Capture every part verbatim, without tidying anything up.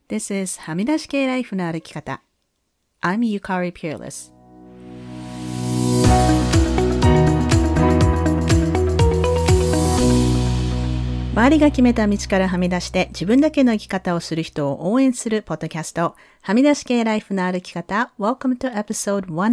This is はみ出し系ライフの歩き方。I'm Yukari Peerless。周りが決めた道からはみ出して自分だけの生き方をする人を応援するポッドキャスト、はみ出し系ライフの歩き方。Welcome to episode one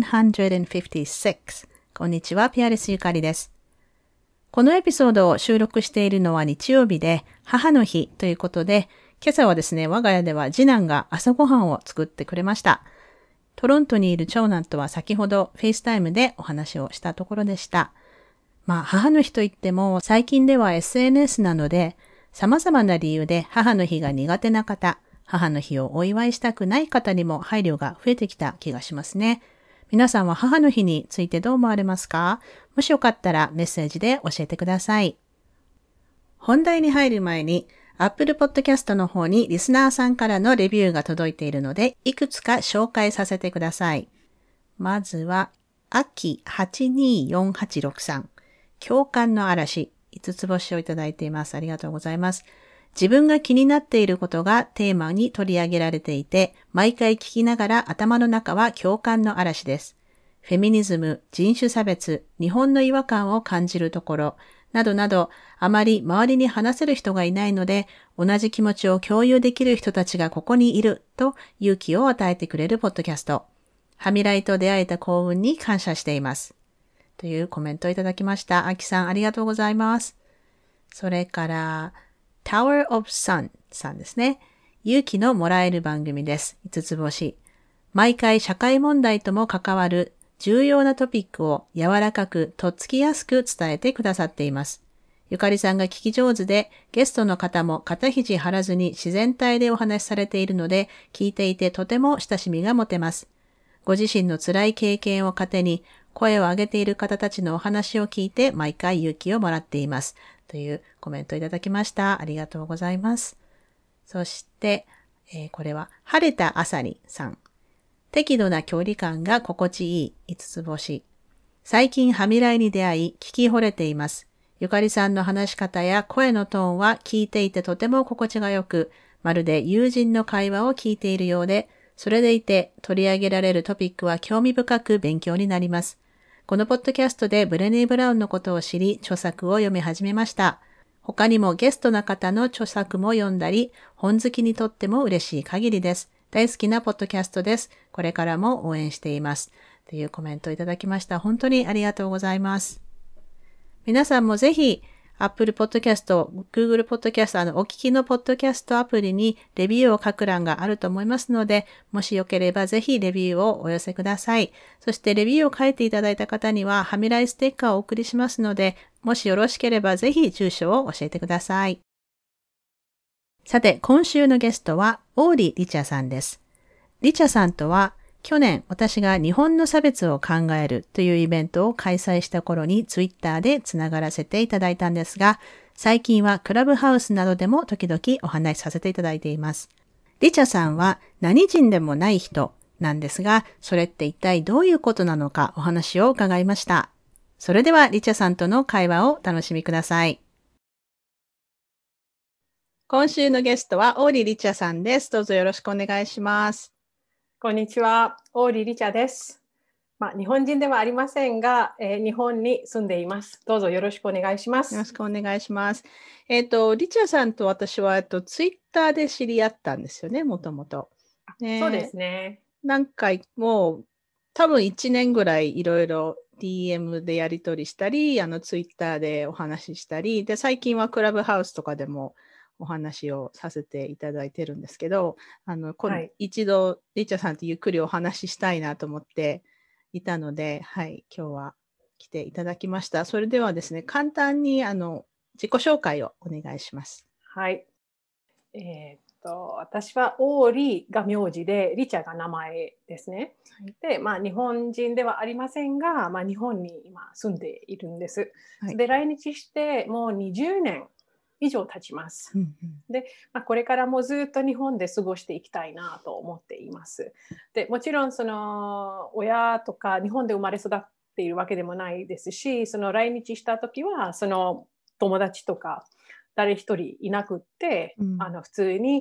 fifty-six。こんにちは、ピアレスゆかりです。このエピソードを収録しているのは日曜日で母の日ということで、今朝はですね、我が家では次男が朝ごはんを作ってくれました。トロントにいる長男とは先ほどフェイスタイムでお話をしたところでした。まあ母の日といっても最近では エスエヌエス なので様々な理由で母の日が苦手な方、母の日をお祝いしたくない方にも配慮が増えてきた気がしますね。皆さんは母の日についてどう思われますか？もしよかったらメッセージで教えてください。本題に入る前にApple Podcast の方にリスナーさんからのレビューが届いているので、いくつか紹介させてください。まずは、あきはちにーよんはちろくさん。共感の嵐。いつつ星をいただいています。ありがとうございます。自分が気になっていることがテーマに取り上げられていて、毎回聞きながら頭の中は共感の嵐です。フェミニズム、人種差別、日本の違和感を感じるところ、などなど、あまり周りに話せる人がいないので、同じ気持ちを共有できる人たちがここにいると勇気を与えてくれるポッドキャスト。はみらいと出会えた幸運に感謝しています。というコメントをいただきました。あきさんありがとうございます。それから、Tower of Sun さんですね。勇気のもらえる番組です。いつつ星。毎回社会問題とも関わる重要なトピックを柔らかくとっつきやすく伝えてくださっています。ゆかりさんが聞き上手で、ゲストの方も肩肘張らずに自然体でお話しされているので、聞いていてとても親しみが持てます。ご自身の辛い経験を糧に、声を上げている方たちのお話を聞いて、毎回勇気をもらっています。というコメントをいただきました。ありがとうございます。そして、えー、これは、晴れた朝にさん。適度な距離感が心地いいいつつ星。最近はみらいに出会い聞き惚れています。ゆかりさんの話し方や声のトーンは聞いていてとても心地がよく、まるで友人の会話を聞いているようで、それでいて取り上げられるトピックは興味深く勉強になります。このポッドキャストでブレネー・ブラウンのことを知り、著作を読み始めました。他にもゲストの方の著作も読んだり、本好きにとっても嬉しい限りです。大好きなポッドキャストです。これからも応援しています。というコメントをいただきました。本当にありがとうございます。皆さんもぜひ Apple Podcast、Google Podcast、あのお聞きのポッドキャストアプリにレビューを書く欄があると思いますので、もしよければぜひレビューをお寄せください。そしてレビューを書いていただいた方にははみらいステッカーをお送りしますので、もしよろしければぜひ住所を教えてください。さて、今週のゲストは、オーリリチャさんです。リチャさんとは、去年私が日本の差別を考えるというイベントを開催した頃にツイッターでつながらせていただいたんですが、最近はクラブハウスなどでも時々お話しさせていただいています。リチャさんは何人でもない人なんですが、それって一体どういうことなのかお話を伺いました。それではリチャさんとの会話をお楽しみください。今週のゲストはオーリー・リチャさんです。どうぞよろしくお願いします。 こんにちは、オーリー・リチャです。まあ、日本人ではありませんが、えー、日本に住んでいます。どうぞよろしくお願いします。 よろしくお願いします。えっと、リチャさんと私は、えっと、ツイッターで知り合ったんですよね、もともと。 そうですね。 何回も、多分いちねんぐらいいろいろ ディーエム でやり取りしたり、あのツイッターでお話ししたり、で、最近はクラブハウスとかでもお話をさせていただいてるんですけど、あの、はい、一度、リチャさんとゆっくりお話ししたいなと思っていたので、はい、今日は来ていただきました。それではですね、簡単にあの自己紹介をお願いします。 はい。えー、っと、私はオーリーが名字で、リチャが名前ですね。はい、で、まあ、日本人ではありませんが、まあ、日本に今住んでいるんです。はい、で、来日してもうにじゅうねん以上経ちます。うんうん、で、まあ、これからもずっと日本で過ごしていきたいなと思っています。で、もちろんその親とか日本で生まれ育っているわけでもないですし、その来日した時はその友達とか誰一人いなくって、うん、あの普通に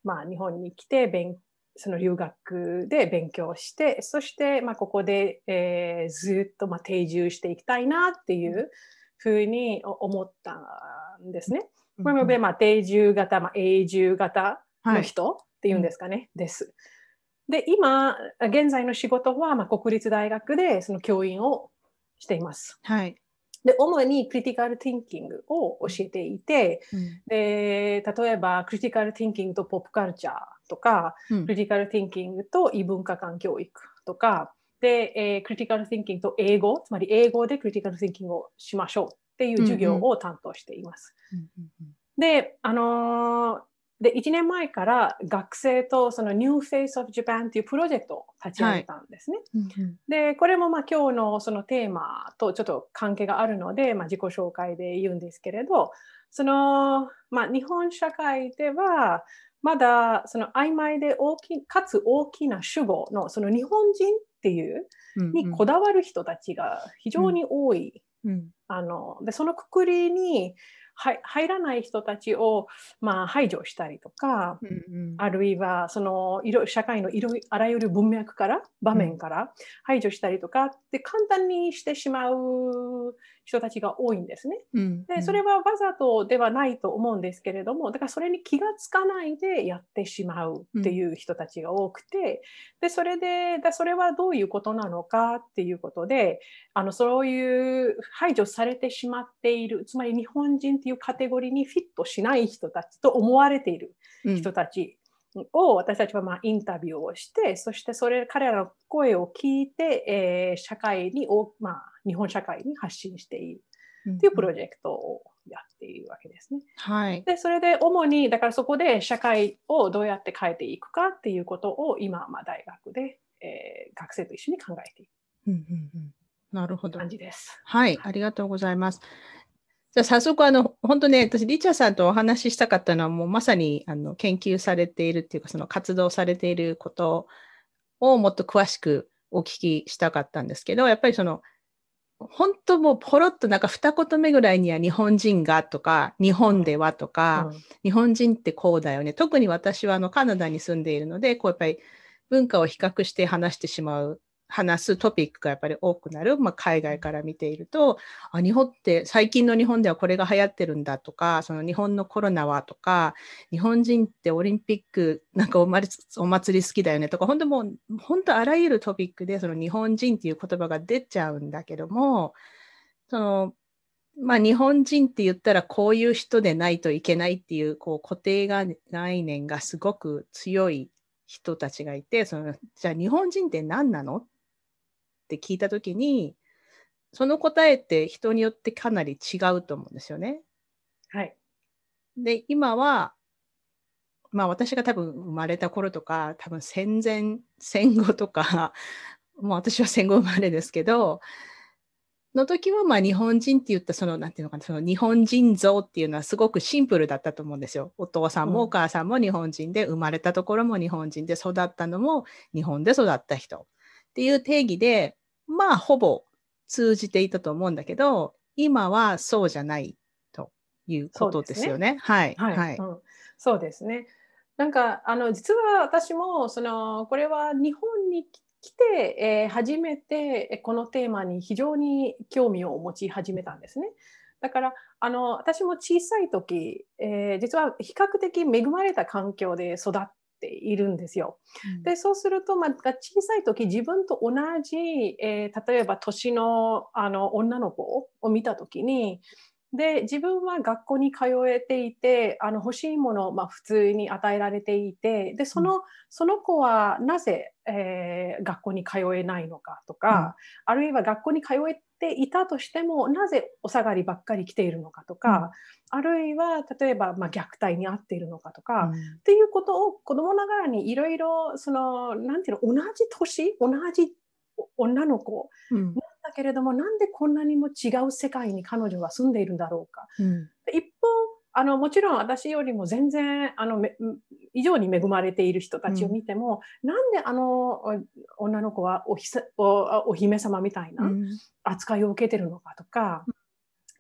まあ、日本に来て勉その留学で勉強して、そして、まあ、ここで、えー、ずっと、まあ、定住していきたいなっていうふうに思ったんですね。これも、まあ、定住型、まあ、永住型の人っていうんですかね、はい、です。で、今、現在の仕事は、まあ、国立大学でその教員をしています。 はい。 で、主にクリティカル・ティンキングを教えていて、うん、で、例えばクリティカル・ティンキングとポップカルチャーとか、うん、クリティカル・ティンキングと異文化間教育とか、で、えー、クリティカル・ティンキングと英語、つまり英語でクリティカル・ティンキングをしましょうっていう授業を担当しています。うんうん、で、あのー、で、いちねんまえから学生とその New Face of Japan というプロジェクトを立ち上げたんですね。はい、うんうん、で、これもまあ今日のそのテーマとちょっと関係があるので、まあ、自己紹介で言うんですけれど、その、まあ、日本社会ではまだその曖昧で大きかつ大きな主語のその日本人っていうにこだわる人たちが非常に多い。うんうん、あのでそのくくりに入らない人たちを、まあ、排除したりとか、うんうん、あるいはその社会のいろあらゆる文脈から場面から排除したりとかって簡単にしてしまう人たちが多いんですね。うんうん、でそれはわざとではないと思うんですけれども、だからそれに気がつかないでやってしまうっていう人たちが多くて、でそれでだそれはどういうことなのかっていうことで、あのそういう排除されてしまっている、つまり日本人っていうカテゴリーにフィットしない人たちと思われている人たちを私たちはまあインタビューをして、そしてそれ彼らの声を聞いて、えー、社会に、まあ、日本社会に発信しているっていうプロジェクトをやっているわけですね。 はい、 でそれで主にだからそこで社会をどうやって変えていくかっていうことを今、まあ、大学で、えー、学生と一緒に考えている。うんうんうん、 なるほど。 感じです。 はい、ありがとうございます。じゃあ早速、あの、本当ね、私、リチャーさんとお話ししたかったのは、もうまさに、あの、研究されているっていうか、その活動されていることをもっと詳しくお聞きしたかったんですけど、やっぱりその、本当もうポロッとなんか二言目ぐらいには日本人がとか、日本ではとか、うん、日本人ってこうだよね。特に私はあのカナダに住んでいるので、こうやっぱり文化を比較して話してしまう。話すトピックがやっぱり多くなる、まあ、海外から見ていると、あ、日本って最近の日本ではこれが流行ってるんだとか、その日本のコロナはとか、日本人ってオリンピックなんかお祭り好きだよねとか、本当もう本当あらゆるトピックでその日本人っていう言葉が出ちゃうんだけども、そのまあ、日本人って言ったらこういう人でないといけないっていう、こう固定概念がすごく強い人たちがいて、そのじゃあ日本人って何なのって聞いたときに、その答えって人によってかなり違うと思うんですよね。 はい。 で、今は、まあ私が多分生まれた頃とか、多分戦前、戦後とか、もう私は戦後生まれですけど、の時はまあ日本人って言ったその、なんていうのかな、その日本人像っていうのはすごくシンプルだったと思うんですよ。お父さんもお母さんも日本人で、生まれたところも日本人で、育ったのも日本で育った人っていう定義で、まあほぼ通じていたと思うんだけど、今はそうじゃないということですよね。はい。 はい。はい。うん、そうですね。なんか、あの、実は私も、その、これは日本に来て、えー、初めてこのテーマに非常に興味を持ち始めたんですね。だから、あの、私も小さい時、えー、実は比較的恵まれた環境で育っているんですよ。うん、で、そうすると、まあ、小さい時自分と同じ、えー、例えば年の、あの、女の子を見た時に、で、自分は学校に通えていて、あの欲しいものをまあ普通に与えられていて、で、その、うん、その子はなぜ、えー、学校に通えないのかとか、うん、あるいは学校に通えていたとしても、なぜお下がりばっかり来ているのかとか、うん、あるいは例えばまあ虐待に遭っているのかとか、うん、っていうことを子供ながらにいろいろ、その、なんていうの、同じ年、同じ女の子、うんだけれども、なんでこんなにも違う世界に彼女は住んでいるんだろうか。うん、一方、あのもちろん私よりも全然あの以上に恵まれている人たちを見ても、うん、なんであの女の子は お, ひお, お姫様みたいな扱いを受けてるのかとか、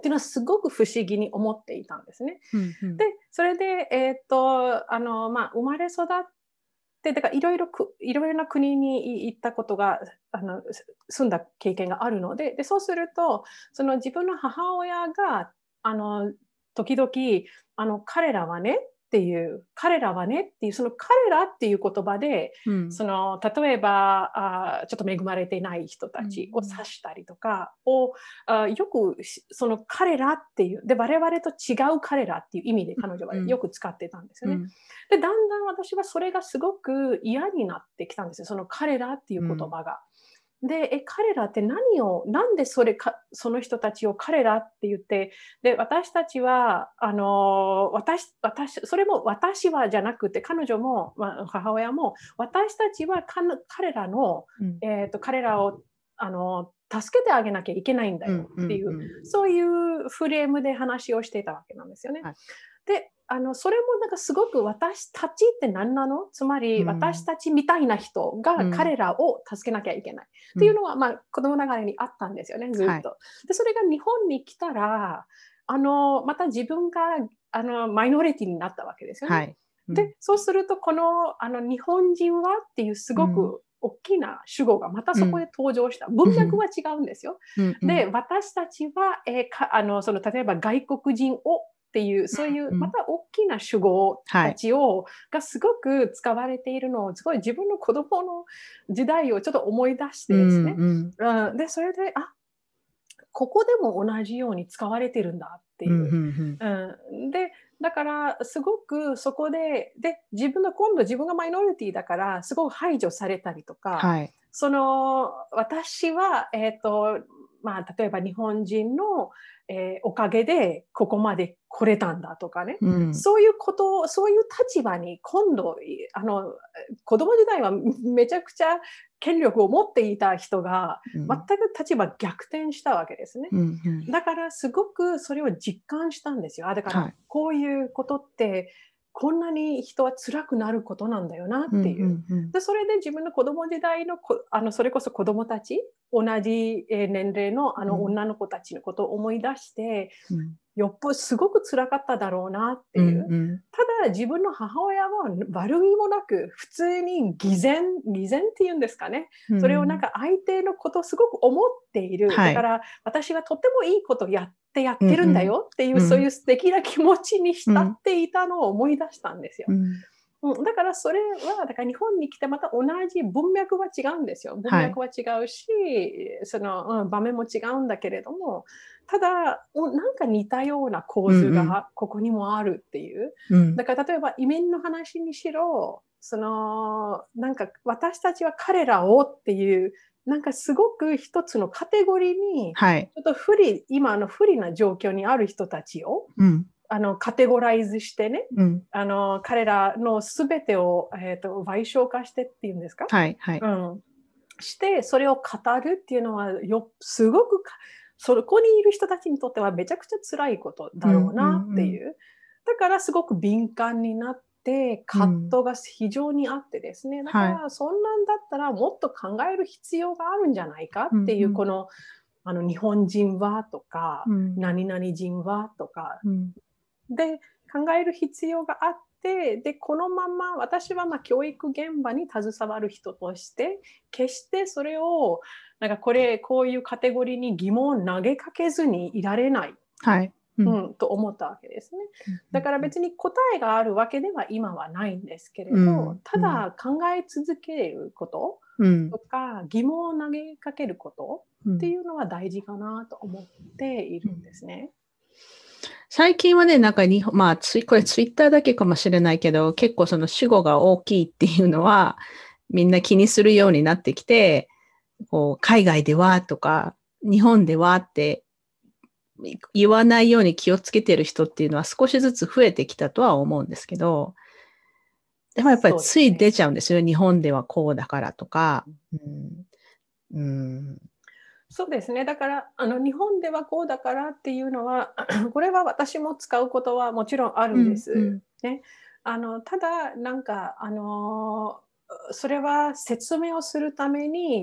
っていうのはすごく不思議に思っていたんですね。 うんうん、 で、それで、えーっと、あの、まあ、生まれ育って、だからいろいろく、いろいろな国に行ったことが、あの、住んだ経験があるので、で、そうすると、その自分の母親が、あの、時々、あの、彼らはねっていう、彼らはねっていう、その彼らっていう言葉で、 うん、 その、例えば、あちょっと恵まれていない人たちを指したりとかを、あよく、その彼らっていう、で、我々と違う彼らっていう意味で彼女はよく使ってたんですよね。 うん、 で、だんだん私はそれがすごく嫌になってきたんですよ。その彼らっていう言葉が。で、え、彼らって何を、なんでそれか、その人たちを彼らって言って、で、私たちは、あの、私、私、それも私はじゃなくて、彼女も、まあ、母親も、私たちはか彼らの、 うん、 えっ、と、彼らを、あの、助けてあげなきゃいけないんだよっていう、 うんうんうん、 そういうフレームで話をしていたわけなんですよね。 はい、 で、あの、それもなんかすごく私たちって何なの？つまり、 うん、 私たちみたいな人がうん、 彼らを助けなきゃいけない。 うん、 っていうのは、まあ、子供ながらにあったんですよね、ずはい、 っと。で、それが日本に来たら、あの、また自分が、あの、マイノリティになったわけですよね。 はい、うん、 で、そうすると、この、あの、日本人はっていうすうん、 ごく大きな主語がまたそこでうん、 登場した。文脈は違うんですよ。 うん、うん、 で、私たちは、えーか、あの、その、例えば外国人をっていう、そういう、 うん、 また大きな主語はい、 たちを、がすごく使われているのを、すごい自分の子供の時代をちょっと思い出しうん、 てですね。 うん、 うん、で、それで、あ、ここでも同じように使われてるんだってうん、ういう。 ん、 うん、で、だからすごくそこで、で、自分の今度自分がマイノリティだから、すごく排除されたりとか、 はい、 その、私は、えっ、と、まあ、例えば日本人の、えーおかげでここまで来れたんだとかね。 うん、 そういうことを、そういう立場に今度、あの、子供時代はめちゃくちゃ権力を持っていた人が、全うん、 く立場逆転したわけですね。 うん、うん、 だからすごくそれを実感したんですよ。あ、だからはい、 こういうことってこんなに人は辛くなることなんだよなうん、うっていう。 ん、うん、 で、それで自分の子供時代のこ、あの、それこそ子供たち、同じ年齢のあうん、 の女の子たちのことを思い出して、 うん、 よっぽどすごく辛かっただろうなってうん、 いう。 うん、 ただ自分の母親は悪気もなく普通に偽善、偽善っていうんですかね。 うそれをなんん、 か相手のことをすごく思っている。 はい、 だから私はとてもいいことやってやっうん、 てるんだうん、 よっていう、 うん、 そういう素敵な気持ちに浸うん、 っていたのを思い出したんですよ。 うん、 うん、だからそれは、だから日本に来てまた同じ文脈は違うんですよ。文はい、 脈は違うし、その、うん、場面も違うんだけれども、ただ、なんか似たような構図うん、うん、 がここにもあるっていう。 うん、 だから例えば移民の話にしろ、その、なんか私たちは彼らをっていう、なんかすごく一つのカテゴリーに、 はい、 ちょっと不利、今の不利な状況にある人たちを、 うん、 あの、カテゴライズしてね、 うん、 あの、彼らのすべてを、えっ、と、賠償化してっていうんですか？ はい、はい、 うん。して、それを語るっていうのは、よすごくか、そこにいる人たちにとってはめちゃくちゃ辛いことうん、 だろううん、うん、 なっていう。だからすごく敏感になって、葛うん、 藤が非常にあってですね。だかはい、 ら、そんなんだったらもっと考える必要があるんじゃないかうん、 っていう、 うん、 この、あの、日本人はとか、 うん、 何々人はとか、 うん、 で、考える必要があって、で、このまま私はまあ教育現場に携わる人として、決してそれを、なんかこれ、こういうカテゴリーに疑問を投げかけずにいられない。 はい、うん、 うん、と思ったわけですね。 うん、 だから別に答えがあるわけでは今はないんですけれど、 うん、 ただ考え続けることうん、 とか疑問を投げかけることうん、 っていうのは大事かなと思っているんですね。 最近はね、なんか日本、まあ、ツイ、これツイッターだけかもしれないけど、結構その主語が大きいっていうのは、みんな気にするようになってきて、こう、海外ではとか、日本ではって言わないように気をつけてる人っていうのは少しずつ増えてきたとは思うんですけど、でもやっぱりそうでつい出すね。 ちゃうんですよ。日本ではこうだからとか。うん、うん、 そうですね。だから、あの、日本ではこうだからっていうのは、これは私も使うことはもちろんあるんでうん、うす。 ん、 ね。あの、ただ、なんか、あの、それは説明をするために、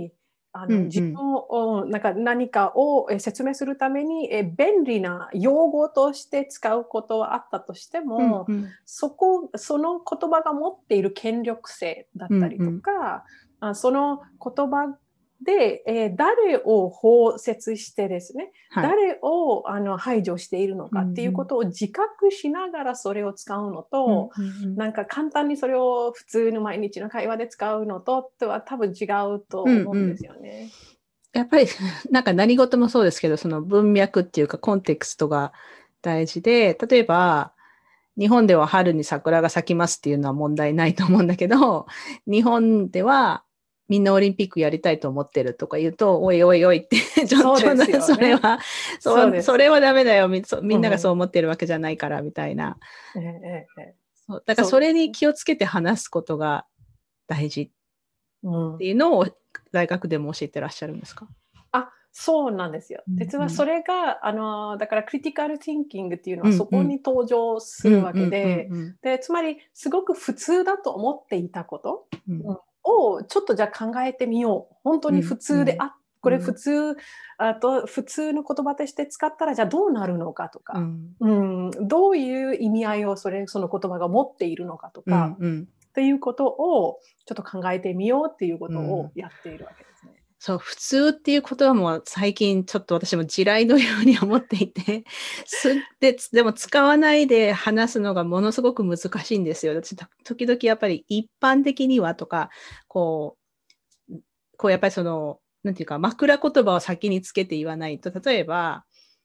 あうんうんの自分をなんか何かをえ説明するためにえ便利な用語として使うことはあったとしても、 うんうんそこその言葉が持っている権力性だったりとか、あその言葉で、えー誰を包摂してですね、 はい。 誰をあの排除しているのかっていううんうんことを自覚しながらそれを使うのと、 うんうんなんか簡単にそれを普通の毎日の会話で使うのとっては多分違うとうんうん。 思うんですよね。 やっぱりなんか何事もそうですけど、その文脈っていうかコンテクストが大事で、例えば日本では春に桜が咲きますっていうのは問題ないと思うんだけど、日本ではみんなオリンピックやりたいと思ってるとか言うと、おいおいおいってちょ、ちょ、 そうですよね。 それは、そ、 そうです。 それはダメだよ。み、そみんながそううん、 思ってるわけじゃないからみたいな。 ええええ、 そう、だからそれそうですね。 に気をつけて話すことが大事っうん、 ていうのを大学でも教えてらっしゃるんですか？ あ、そうなんですよ。 うんうん。 実はそれが、あの、だからクリティカル・ティンキングっていうのはそこうんうん。 に登場するわうんうんうんけで、 うん。 で、つまりすごく普通だと思っていたこと、 うん。 うん、をちょっとじゃあ考えてみよう。本当に普うんうん。 通で、あ、これ普通、あと普通の言葉として使ったらじゃあどうなるのかとか、 うん。 うん、どういう意味合いをそれ、その言葉が持っているのかとうか、 んうん。 っていうことをちょっと考えてみようっていうことをうん。 やっているわけですね。 そう、普通っていう言葉も最近ちょっと私も地雷のように思っていて、すで、でも使わないで話すのがものすごく難しいんですよ。私、時々やっぱり一般的にはとか、こう、こうやっぱりその、なんていうか、枕言葉を先につけて言わないと、例えば、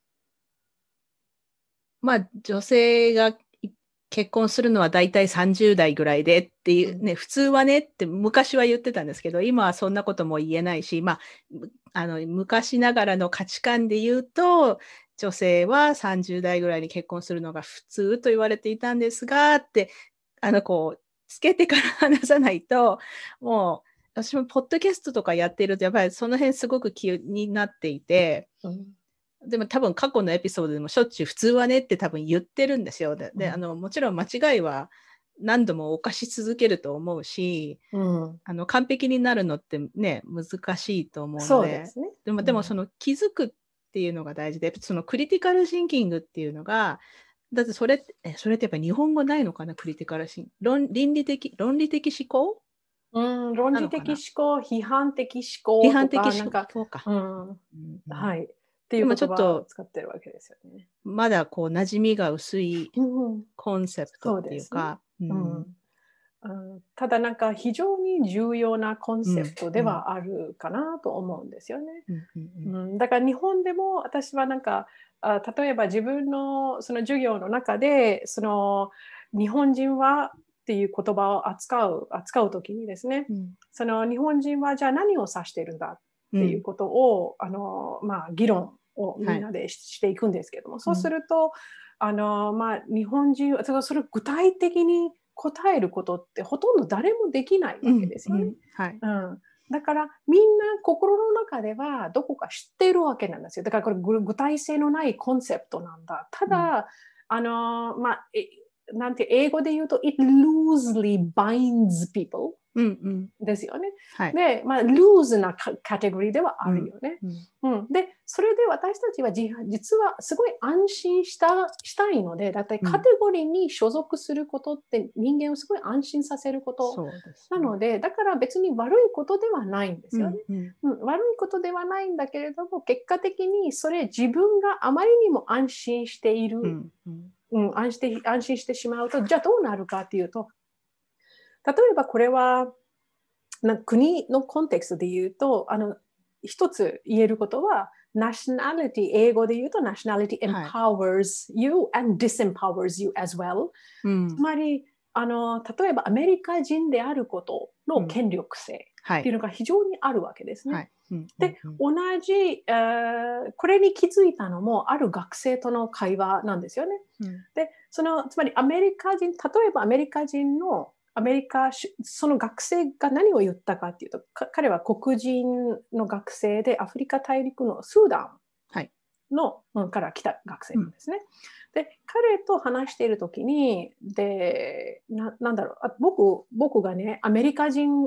まあ、女性が結婚するのは大体さんじゅう代ぐらいでっていうね、普通はねって昔は言ってたんですけど、今はそんなことも言えないし、まあ、あの、昔ながらの価値観で言うと、女性はさんじゅう代ぐらいに結婚するのが普通と言われていたんですが、って、あの、こう、つけてから話さないと、もう、私もポッドキャストとかやっていると、やっぱりその辺すごく気になっていて、 うん、 でも多分過去のエピソードでもしょっちゅう普通はねって多分言ってるんですよ。で、であのもちろん間違いは何度も犯し続けると思うし、 うん、 あの完璧になるのってね、難しいと思うので、 そうですね。 でも、 うん、 でもその気づくっていうのが大事で、そのクリティカルシンキングっていうのが、だってそれって、えそれってやっぱ日本語ないのかな、クリティカルシン論倫理的、論理的思考うん、論理的思なのかな。 考、批判的思批考とか、 判的思なんか、 考か。 うん、 うんうん、 はい。っていうでも言葉をちょっと使ってるわけですよね。 まだこう馴染みが薄いうん、 コンセプトってそうですね。 いうか、ううん、 ん。うん、ただなんか非常に重要なコンうん、 セプトでうん、 はあるかなと思うんですよね。 うん、うん、 うん、だから日本でも私はなんか、あ、例えば自分のその授業の中で、その日本人はっていう言葉を扱う、扱うときにですね、 うん、 その日本人はじゃあ何を指しているんだっていううん、 ことを、あの、まあ、議論をみはい、 んなでしていくんですけれども、そうすうん、 ると、あの、まあ、日本人は、それを具体的に答えることってほとんど誰もできないわけうん、 ですよね。 うん、はい、 うん。だからみんな心の中ではどこか知っているわけなんですよ。だからこれ具体性のないコンセプトなんだ。たうん、 だ、あの、まあ、なんて英語で言うと、it loosely binds people うん、うん、 ですよね。 はい、 で、まあ、ルーズなカテゴリーではうん、 あるよね。 うん、 うん、で、それで私たちは実はすごい安心したしたいので、だってうん、 カテゴリーに所属することって人間をすごい安心させることそうですね。 なので、だから別に悪いことではないんですよね。 うん、うん、 うん、悪いことではないんだけれども、結果的にそれ自分があまりにも安心している、 うん、うん、 うん、安心して安心してしまうと、じゃあどうなるかっていうと、例えばこれはな国のコンテクストで言うと、あの、一つ言えることは、nationality、英語で言うと nationality はい、 empowers you and disempowers you as well。 うん、 つまり、あの、例えばアメリカ人であることうん、 の権力性はい、 っていうのが非常にあるわけですね。 はい、うん、うん、 で、 うん、 同じ、えーこれに気づいたのもある学生との会話なんですよね。 うん、 で、その、つまりアメリカ人、例えばアメリカ人のアメリカ、その学生が何を言ったかっていうと、彼は黒人の学生でアフリカ大陸のスーダはい、 ンの、うん、から来た学生うん、 なんですね。で、彼と話しているときに、で、ななんだろうあ僕、僕がね、アメリカ人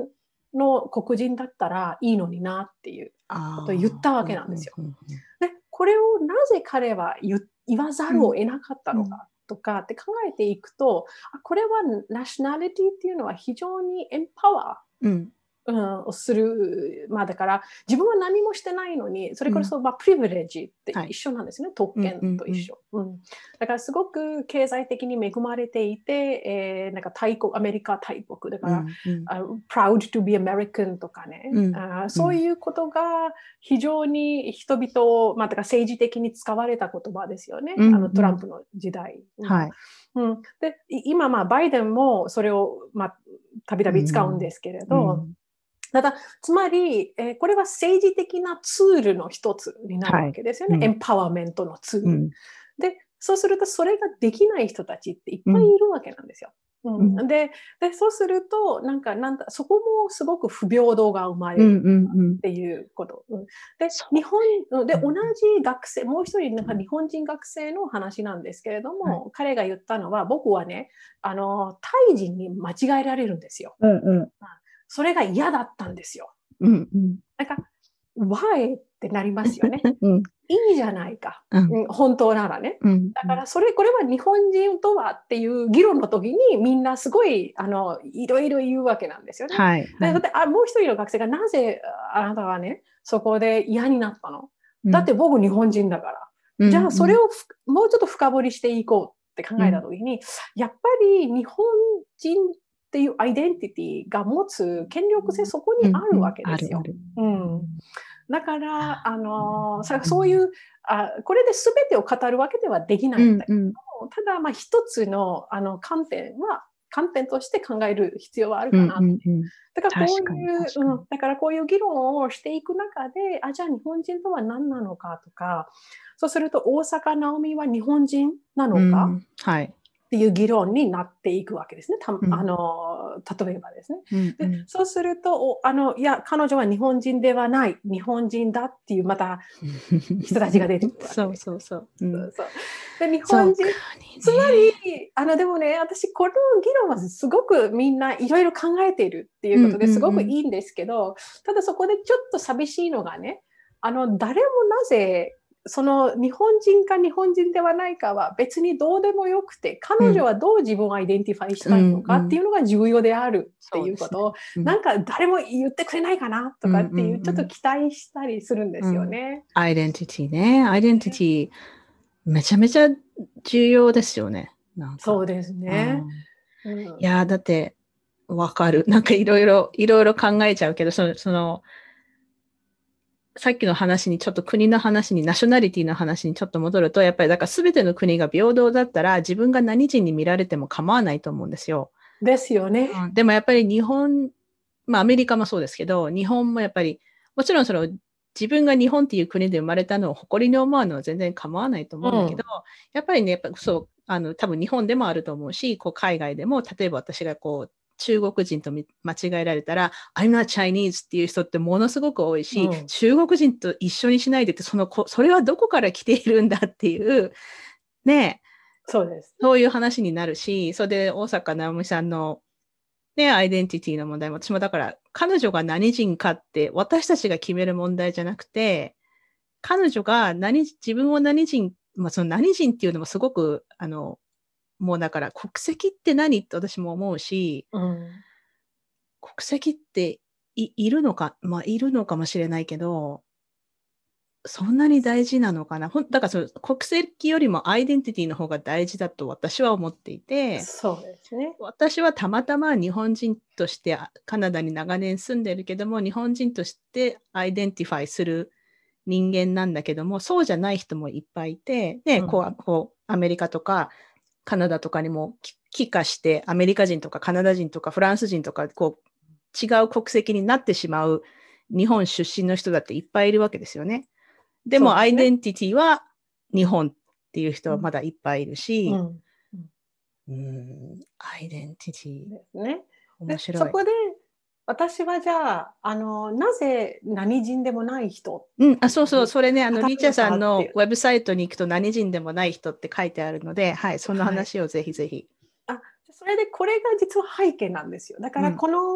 の黒人だったらいいのになっていうことを言ったわけなんですよ。で、これをなぜ彼は 言, 言わざるを得なかったのかとかって考えていくと、うん、これはナショナリティっていうのは非常にエンパワー、うんうん、をする、まあだから自分は何もしてないのに、それこそまあプリヴィレージって一緒なんですね、はい、特権と一緒、うんうんうん。だからすごく経済的に恵まれていて、えー、なんか大国、アメリカ大国だから、うんうん、proud to be American とかね、うん、あそういうことが非常に人々を、まあだから政治的に使われた言葉ですよね、うんうん、あのトランプの時代は。はいうん、で今まあバイデンもそれをまあたびたび使うんですけれど、うんうんただ、つまり、えー、これは政治的なツールの一つになるわけですよね。はいうん、エンパワーメントのツール、うん。で、そうするとそれができない人たちっていっぱいいるわけなんですよ。うんうん、でで、そうすると、なんか、なんだ、そこもすごく不平等が生まれるっていうこと。うんうんうん、で、日本、で、同じ学生、もう一人、なんか日本人学生の話なんですけれども、はい、彼が言ったのは、僕はね、あの、タイ人に間違えられるんですよ。うんうんそれが嫌だったんですよ。うんうん、なんか、why ってなりますよね。うん、いいじゃないか、うん。本当ならね。うん、だからそれ、これは日本人とはっていう議論の時にみんなすごい、あの、いろいろ言うわけなんですよね。はいはい、であもう一人の学生がなぜあなたはね、そこで嫌になったの、うん、だって僕日本人だから。うん、じゃあそれをもうちょっと深掘りしていこうって考えた時に、うん、やっぱり日本人っていうアイデンティティが持つ権力性そこにあるわけですよ。だから、あのー、そういうあこれで全てを語るわけではできないんだけど、うんうん、ただ、まあ、一つのあの観点は観点として考える必要はあるかなって。うんうんうん、だからこういう、うん、だからこういう議論をしていく中で、あ、じゃあ日本人とは何なのかとか、そうすると大坂なおみは日本人なのか、うんはい、っていう議論になっていくわけですね。たあの例えばですね。うんうん、でそうするとあの、いや、彼女は日本人ではない、日本人だっていうまた人たちが出てくるわけです。そうそうそう。うん、そうそうで日本人、ね、つまりあの、でもね、私、この議論はすごくみんないろいろ考えているっていうことですごくいいんですけど、うんうんうん、ただそこでちょっと寂しいのがね、あの誰もなぜその日本人か日本人ではないかは別にどうでもよくて、彼女はどう自分をアイデンティファイしたいのかっていうのが重要であるっていうことを、うんうん、なんか誰も言ってくれないかなとかっていう、ちょっと期待したりするんですよね。 アイデンティティね。アイデンティティ、めちゃめちゃ重要ですよね。なんかそうですね。 うん、いや、だって、わかる。なんかいろいろ、いろいろ考えちゃうけど、その、その、さっきの話にちょっと国の話に、ナショナリティの話にちょっと戻ると、やっぱりだから全ての国が平等だったら自分が何人に見られても構わないと思うんですよ。 ですよね。 うん、でもやっぱり日本、まあアメリカもそうですけど、日本もやっぱり、もちろんその自分が日本っていう国で生まれたのを誇りに思うのは全然構わないと思うんだけど、うん、やっぱりね、やっぱそう、あの、多分日本でもあると思うし、こう海外でも、例えば私がこう、中国人と間違えられたら、I'm not Chinese っていう人ってものすごく多いし、うん、中国人と一緒にしないでって、その、それはどこから来ているんだっていう、ね、 そうです。 そういう話になるし、それで大坂なおみさんの、ね、アイデンティティの問題も、私もだから、彼女が何人かって私たちが決める問題じゃなくて、彼女が何、自分を何人、まあその何人っていうのもすごく、あの、もうだから国籍って何って私も思うし、うん、国籍ってい、いるのか、まあいるのかもしれないけど、そんなに大事なのかな。ほんだからその国籍よりもアイデンティティの方が大事だと私は思っていて、 そうですね。 私はたまたま日本人としてカナダに長年住んでるけども、日本人としてアイデンティファイする人間なんだけども、そうじゃない人もいっぱいいて、ね、うん、こう、こうアメリカとかカナダとかにも帰化して、アメリカ人とかカナダ人とかフランス人とか、こう、違う国籍になってしまう日本出身の人だっていっぱいいるわけですよね。でも、アイデンティティは日本っていう人はまだいっぱいいるし、うんうん、アイデンティティですね。 面白い。 そこで私はじゃあ、あの、なぜ何人でもない人、 うん、あ、そうそう、それね、あの、リチャさんのウェブサイトに行くと何人でもない人って書いてあるので、はい、その話をぜひぜひ。 はい、あ、それでこれが実は背景なんですよ。だからこの、うん、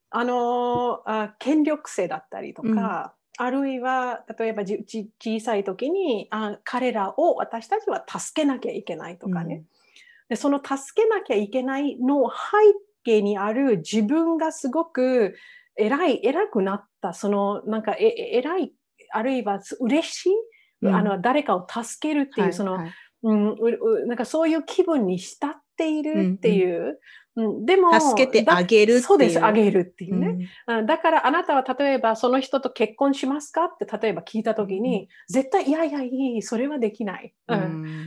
あのあ権力性だったりとか、うん、あるいは例えばじち小さい時にあ彼らを私たちは助けなきゃいけないとかね、うん、でその助けなきゃいけないの背景にある自分がすごく偉い偉くなったそのなんかえ偉いあるいは嬉しい、うん、あの誰かを助けるっていう、はい、その、はい、うん、なんかそういう気分に浸っているっていう、うんうん、でも助けてあげるっていう。 そうです、あげるっていうね、うん。だからあなたは例えばその人と結婚しますかって例えば聞いたときに、うん、絶対いやいやいい、それはできない。うん、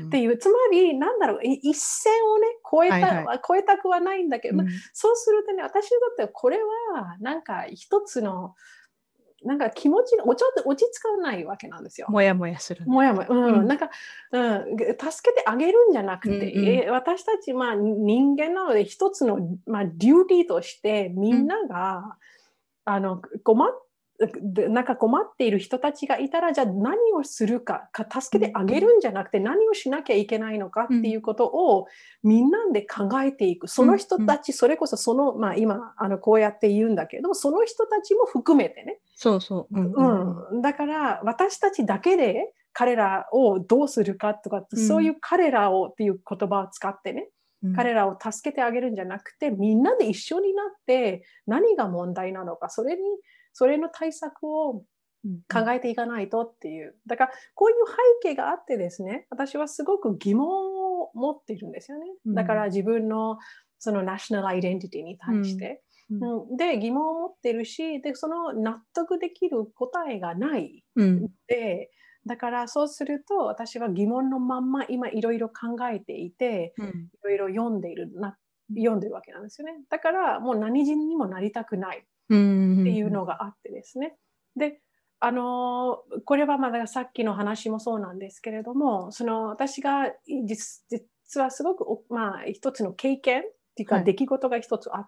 っていう、つまりなんだろう、一線をね、越えた、はいはい、越えたくはないんだけど、うん、まあ、そうするとね、私にとってはこれはなんか一つの、なんか気持ちが落ち着かないわけなんですよ。 もやもやする。 もやもや。うん。うん、なんか、うん、助けてあげるんじゃなくて、うんうん、私たち、まあ、人間なので一つの、まあ、デューティーとしてみんなが、うん、あの、困っなんか困っている人たちがいたら、じゃあ何をするか、か助けてあげるんじゃなくて、何をしなきゃいけないのかっていうことをみんなで考えていく。その人たち、それこそその、まあ今、あのこうやって言うんだけど、その人たちも含めてね。 そうそう。うんうんうん、だから私たちだけで彼らをどうするかとか、うん、そういう彼らをっていう言葉を使ってね、うん、彼らを助けてあげるんじゃなくて、みんなで一緒になって何が問題なのか、それにそれの対策を考えていかないとっていう。だからこういう背景があってですね、私はすごく疑問を持っているんですよね。だから自分のそのナショナルアイデンティティに対して。うんうん、で疑問を持ってるし、でその納得できる答えがないので、うん、だからそうすると私は疑問のまんま今いろいろ考えていて、いろいろ読んでいるな読んでるわけなんですよね。だからもう何人にもなりたくないっていうのがあってですね。であのこれはまださっきの話もそうなんですけれども、その私が 実, 実はすごく、まあ、一つの経験っていうか出来事が一つあって、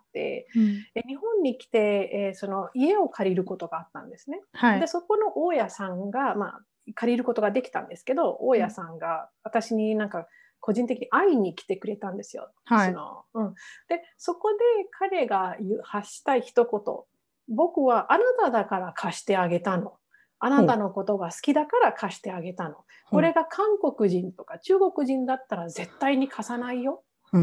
はい、うん、日本に来て、えー、その家を借りることがあったんですね。はい、でそこの大家さんが、まあ、借りることができたんですけど、大家さんが私になんか個人的に会いに来てくれたんですよ。はい、そのうん、でそこで彼が発したい一言、僕はあなただから貸してあげたの。あなたのことが好きだから貸してあげたの。これが韓国人とか中国人だったら絶対に貸さないよ。うん、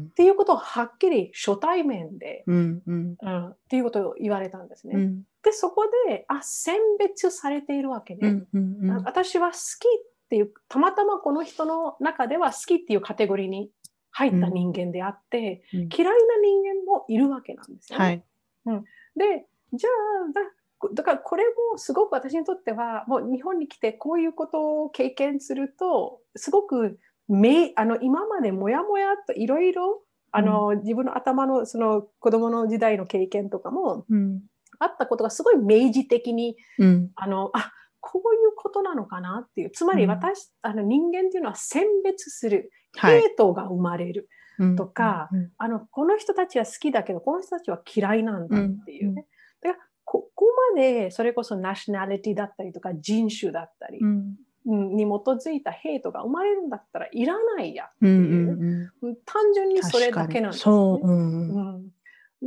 っていうことをはっきり初対面で、うんうんうん、っていうことを言われたんですね。うん、でそこであ選別されているわけね、うんうんうん、私は好きっていうたまたまこの人の中では好きっていうカテゴリーに入った人間であって、うん、嫌いな人間もいるわけなんですよね。はいうん、でじゃあだだからこれもすごく私にとってはもう日本に来てこういうことを経験するとすごくめあの今までもやもやっといろいろ自分の頭のその子供の時代の経験とかも、うん、あったことがすごい明示的に、うん、あのあこういうことなのかなっていう、つまり私、うん、あの人間っていうのは選別する、ヘイトが生まれるとか、はい、あのこの人たちは好きだけどこの人たちは嫌いなんだっていうね、うん、だからここまでそれこそナショナリティだったりとか人種だったり、うんに基づいたヘイトが生まれるんだったらいらないやっていう、うんうん、単純にそれだけなんですね。そう、うんうん、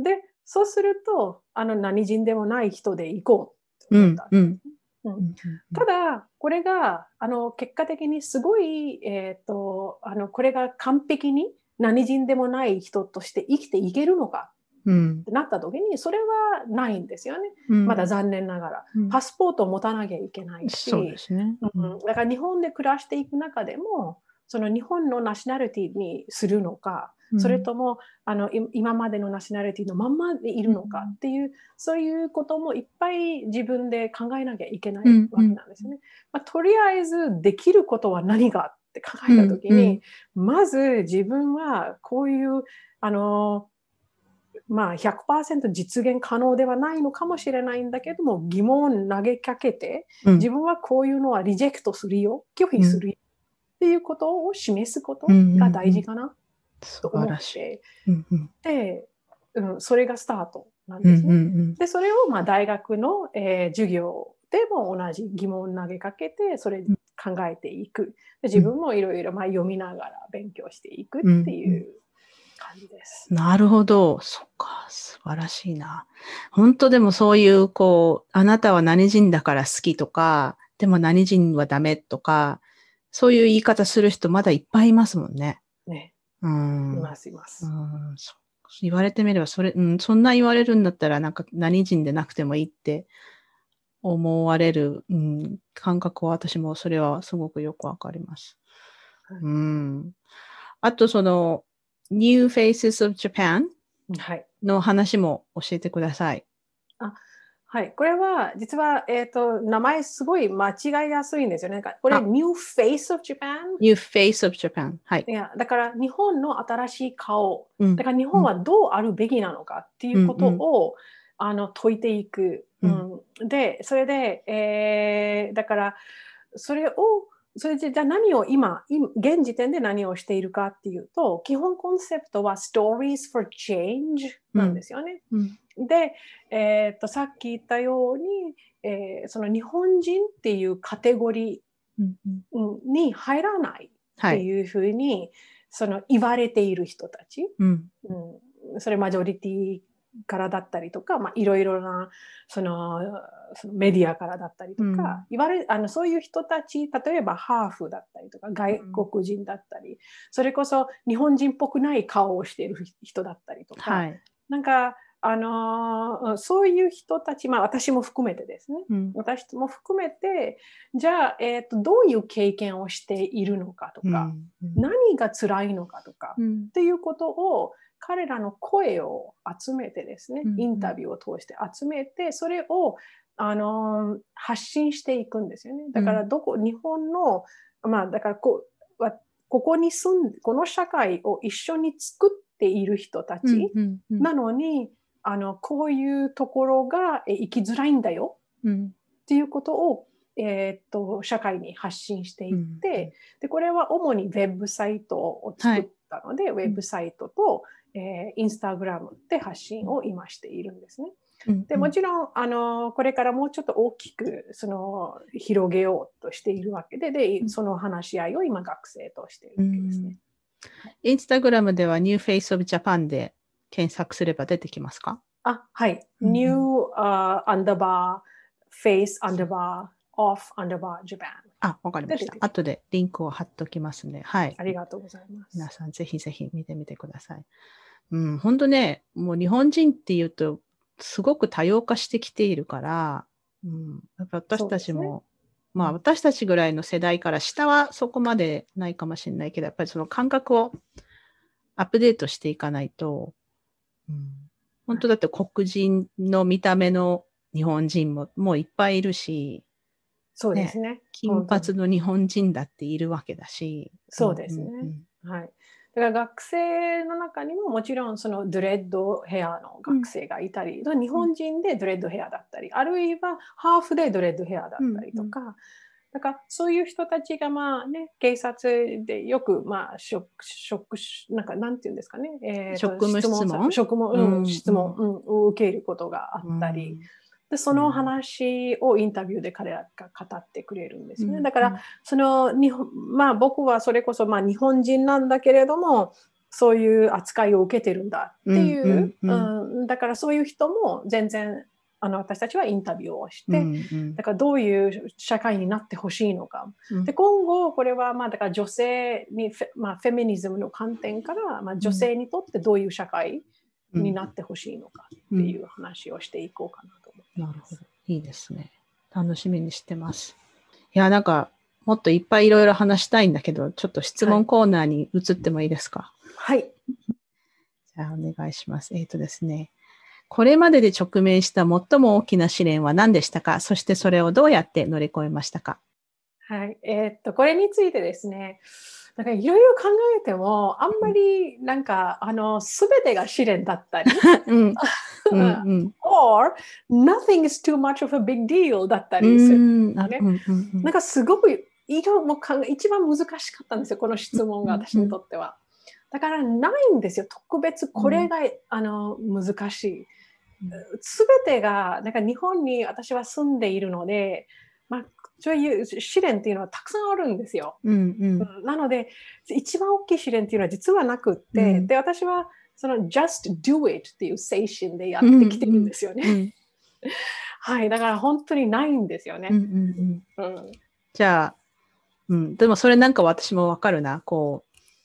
でそうするとあの何人でもない人で行こうと思ったんです、うんうんうん、ただこれがあの結果的にすごい、えー、とあのこれが完璧に何人でもない人として生きていけるのかうん、ってなった時にそれはないんですよね、うん、まだ残念ながら、うん、パスポートを持たなきゃいけないし、そうですね、うん、だから日本で暮らしていく中でもその日本のナショナリティにするのか、うん、それともあの今までのナショナリティのまんまでいるのかっていう、うん、そういうこともいっぱい自分で考えなきゃいけないわけなんですよね、うんまあ、とりあえずできることは何かって考えた時に、うんうん、まず自分はこういうあのまあ、ひゃくパーセント 実現可能ではないのかもしれないんだけども、疑問を投げかけて、うん、自分はこういうのはリジェクトするよ、拒否するよ、うん、っていうことを示すことが大事かなと思って、うんうん、で、うん、それがスタートなんですね。うんうんうん、で、それをまあ大学の、えー、授業でも同じ疑問を投げかけて、それ考えていく。で自分もいろいろ読みながら勉強していくっていう。うんうん感じです。 なるほど。そっか。素晴らしいな。本当でもそういう、こう、あなたは何人だから好きとか、でも何人はダメとか、そういう言い方する人まだいっぱいいますもんね。 ね。 うん。 います、いまうす。 ん、そ言われてみれば、それ、うん、そんな言われるんだったら、なんか何人でなくてもいいって思われる、うん、感覚は私もそれはすごくよくわかります。 はい。 うん。あと、その、New Faces of Japan はい。 の話も教えてください。 あ、はい。これは、実は、えっと、名前すごい間違いやすいんですよね。なんかこれ、 あ、 New Face of Japan? New Face of Japan。はい。 いや、だから日本の新しい顔、 うん。 だから日うん。 本はどうあるべきなのかっていうことうん。 を、あの解いていく。 うん。 うん、で、それで、えー、だから、それを、それでじゃあ何を今、今、現時点で何をしているかっていうと、基本コンセプトは Stories for Change なんですよね。 うん。 で、えー、とさっき言ったように、えー、その日本人っていうカテゴリうん。 ーに入らないってはい。 いうふうにその言われている人たち、 うん。 うん、それマジョリティからだったりとか、まあ、いろいろなそのそのメディアからだったりとか、 うん。 言われあのそういう人たち、例えばハーフだったりとか外国人だったり、それこそ日本人っぽくない顔をしている人だったりとか、 はい。 なんかあのそういう人たち、まあ、私も含めてですね、 うん。 私も含めて、じゃあ、えーと、どういう経験をしているのかとか、 うん。 何が辛いのかとか、 うん。 っていうことを彼らの声を集めてですね、 うん。 インタビューを通して集めて、それをあの発信していくんですよね。だからどこ、日本の、まあだからこう、ここに住んで、この社会を一緒に作っている人たちなのに、あのこういうところが生きづらいんだよっていうことを、えー、っと社会に発信していって、でこれは主にウェブサイトを作ったので、はい、ウェブサイトと、えー、インスタグラムで発信を今しているんですね。でもちろんあのこれからもうちょっと大きくその広げようとしているわけで、でその話し合いを今学生としているわけですね。 インスタグラムでは New Face of Japan で検索すれば出てきますか？ あ、はい。New、uh, underbar face underbar off underbar Japan。 あ、わかりました。後でリンクを貼っときますね。はい。 ありがとうございます。 皆さんぜひぜひ見てみてください。うん、本当ね、もう日本人っていうとすごく多様化してきているから、うん、やっぱ私たちも、ね、まあ私たちぐらいの世代から下はそこまでないかもしれないけど、やっぱりその感覚をアップデートしていかないと、うん、本当だって黒人の見た目の日本人ももういっぱいいるし、 そうですね。 ね、金髪の日本人だっているわけだし。 そうですね。うんうん、はい。だから学生の中にももちろんそのドレッドヘアの学生がいたり、うん、日本人でドレッドヘアだったり、あるいはハーフでドレッドヘアだったりとか、うんうん、だからそういう人たちがまあね、警察でよくまあ職職なんかなんていうんですかね、えー、 職務質問、 職務、うん、質問、うん、を受けることがあったり。うんでその話をインタビューで彼らが語ってくれるんですよね。だからその日本、まあ、僕はそれこそまあ日本人なんだけれどもそういう扱いを受けてるんだっていう、うんうんうん、だからそういう人も全然あの私たちはインタビューをして、うんうん、だからどういう社会になってほしいのか、うん、で今後これはまあだから女性にフェ、まあ、フェミニズムの観点から、まあ、女性にとってどういう社会になってほしいのかっていう話をしていこうかなと思っています。 なるほど。いいですね。楽しみにしてます。いや、なんか、もっといっぱいいろいろ話したいんだけど、ちょっと質問コーナーに移ってもいいですか？ はい。 じゃあ、お願いします。えっとですね。これまでで直面した最も大きな試練は何でしたか？そしてそれをどうやって乗り越えましたか？ はい。えー、っと、これについてですね、なんかいろいろ考えても、あんまりなんか、あの、すべてが試練だったり、うんうん、or nothing is too much of a big deal だったりする、ね。なんかすごく、色もか一番難しかったんですよ、この質問が私にとっては。だからないんですよ、特別これが、うん、あの難しい。すべてが、なんか日本に私は住んでいるので、 まあ、そういう試練っていうのはたくさんあるんですよ。 うんうんうんなので、一番大きい試練っていうのは実はなくって、 うんで、私はその just do it っていう精神でやうんってきてるんですよね。 うんはい。だから本当にないんですよね。 うんうんうん。 うん。 じゃあ、うん、でもそれなんか私もわかるな。こ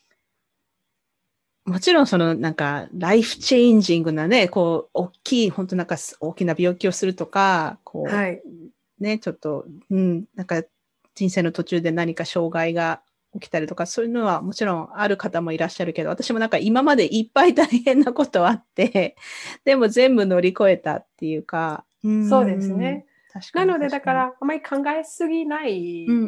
う、もちろんそのなんかライフチェンジングなね、こう、大きい、本当なんか大きな病気をするとか、こはい。 う、ね、ちょっと、うん、なんか人生の途中で何か障害が起きたりとか、そういうのはもちろんある方もいらっしゃるけど、私もなんか今までいっぱい大変なことあって、でも全部乗り越えたっていうか、うそうですん、 ね。 確かなので、だに確かに。 から、あまり考えすぎない、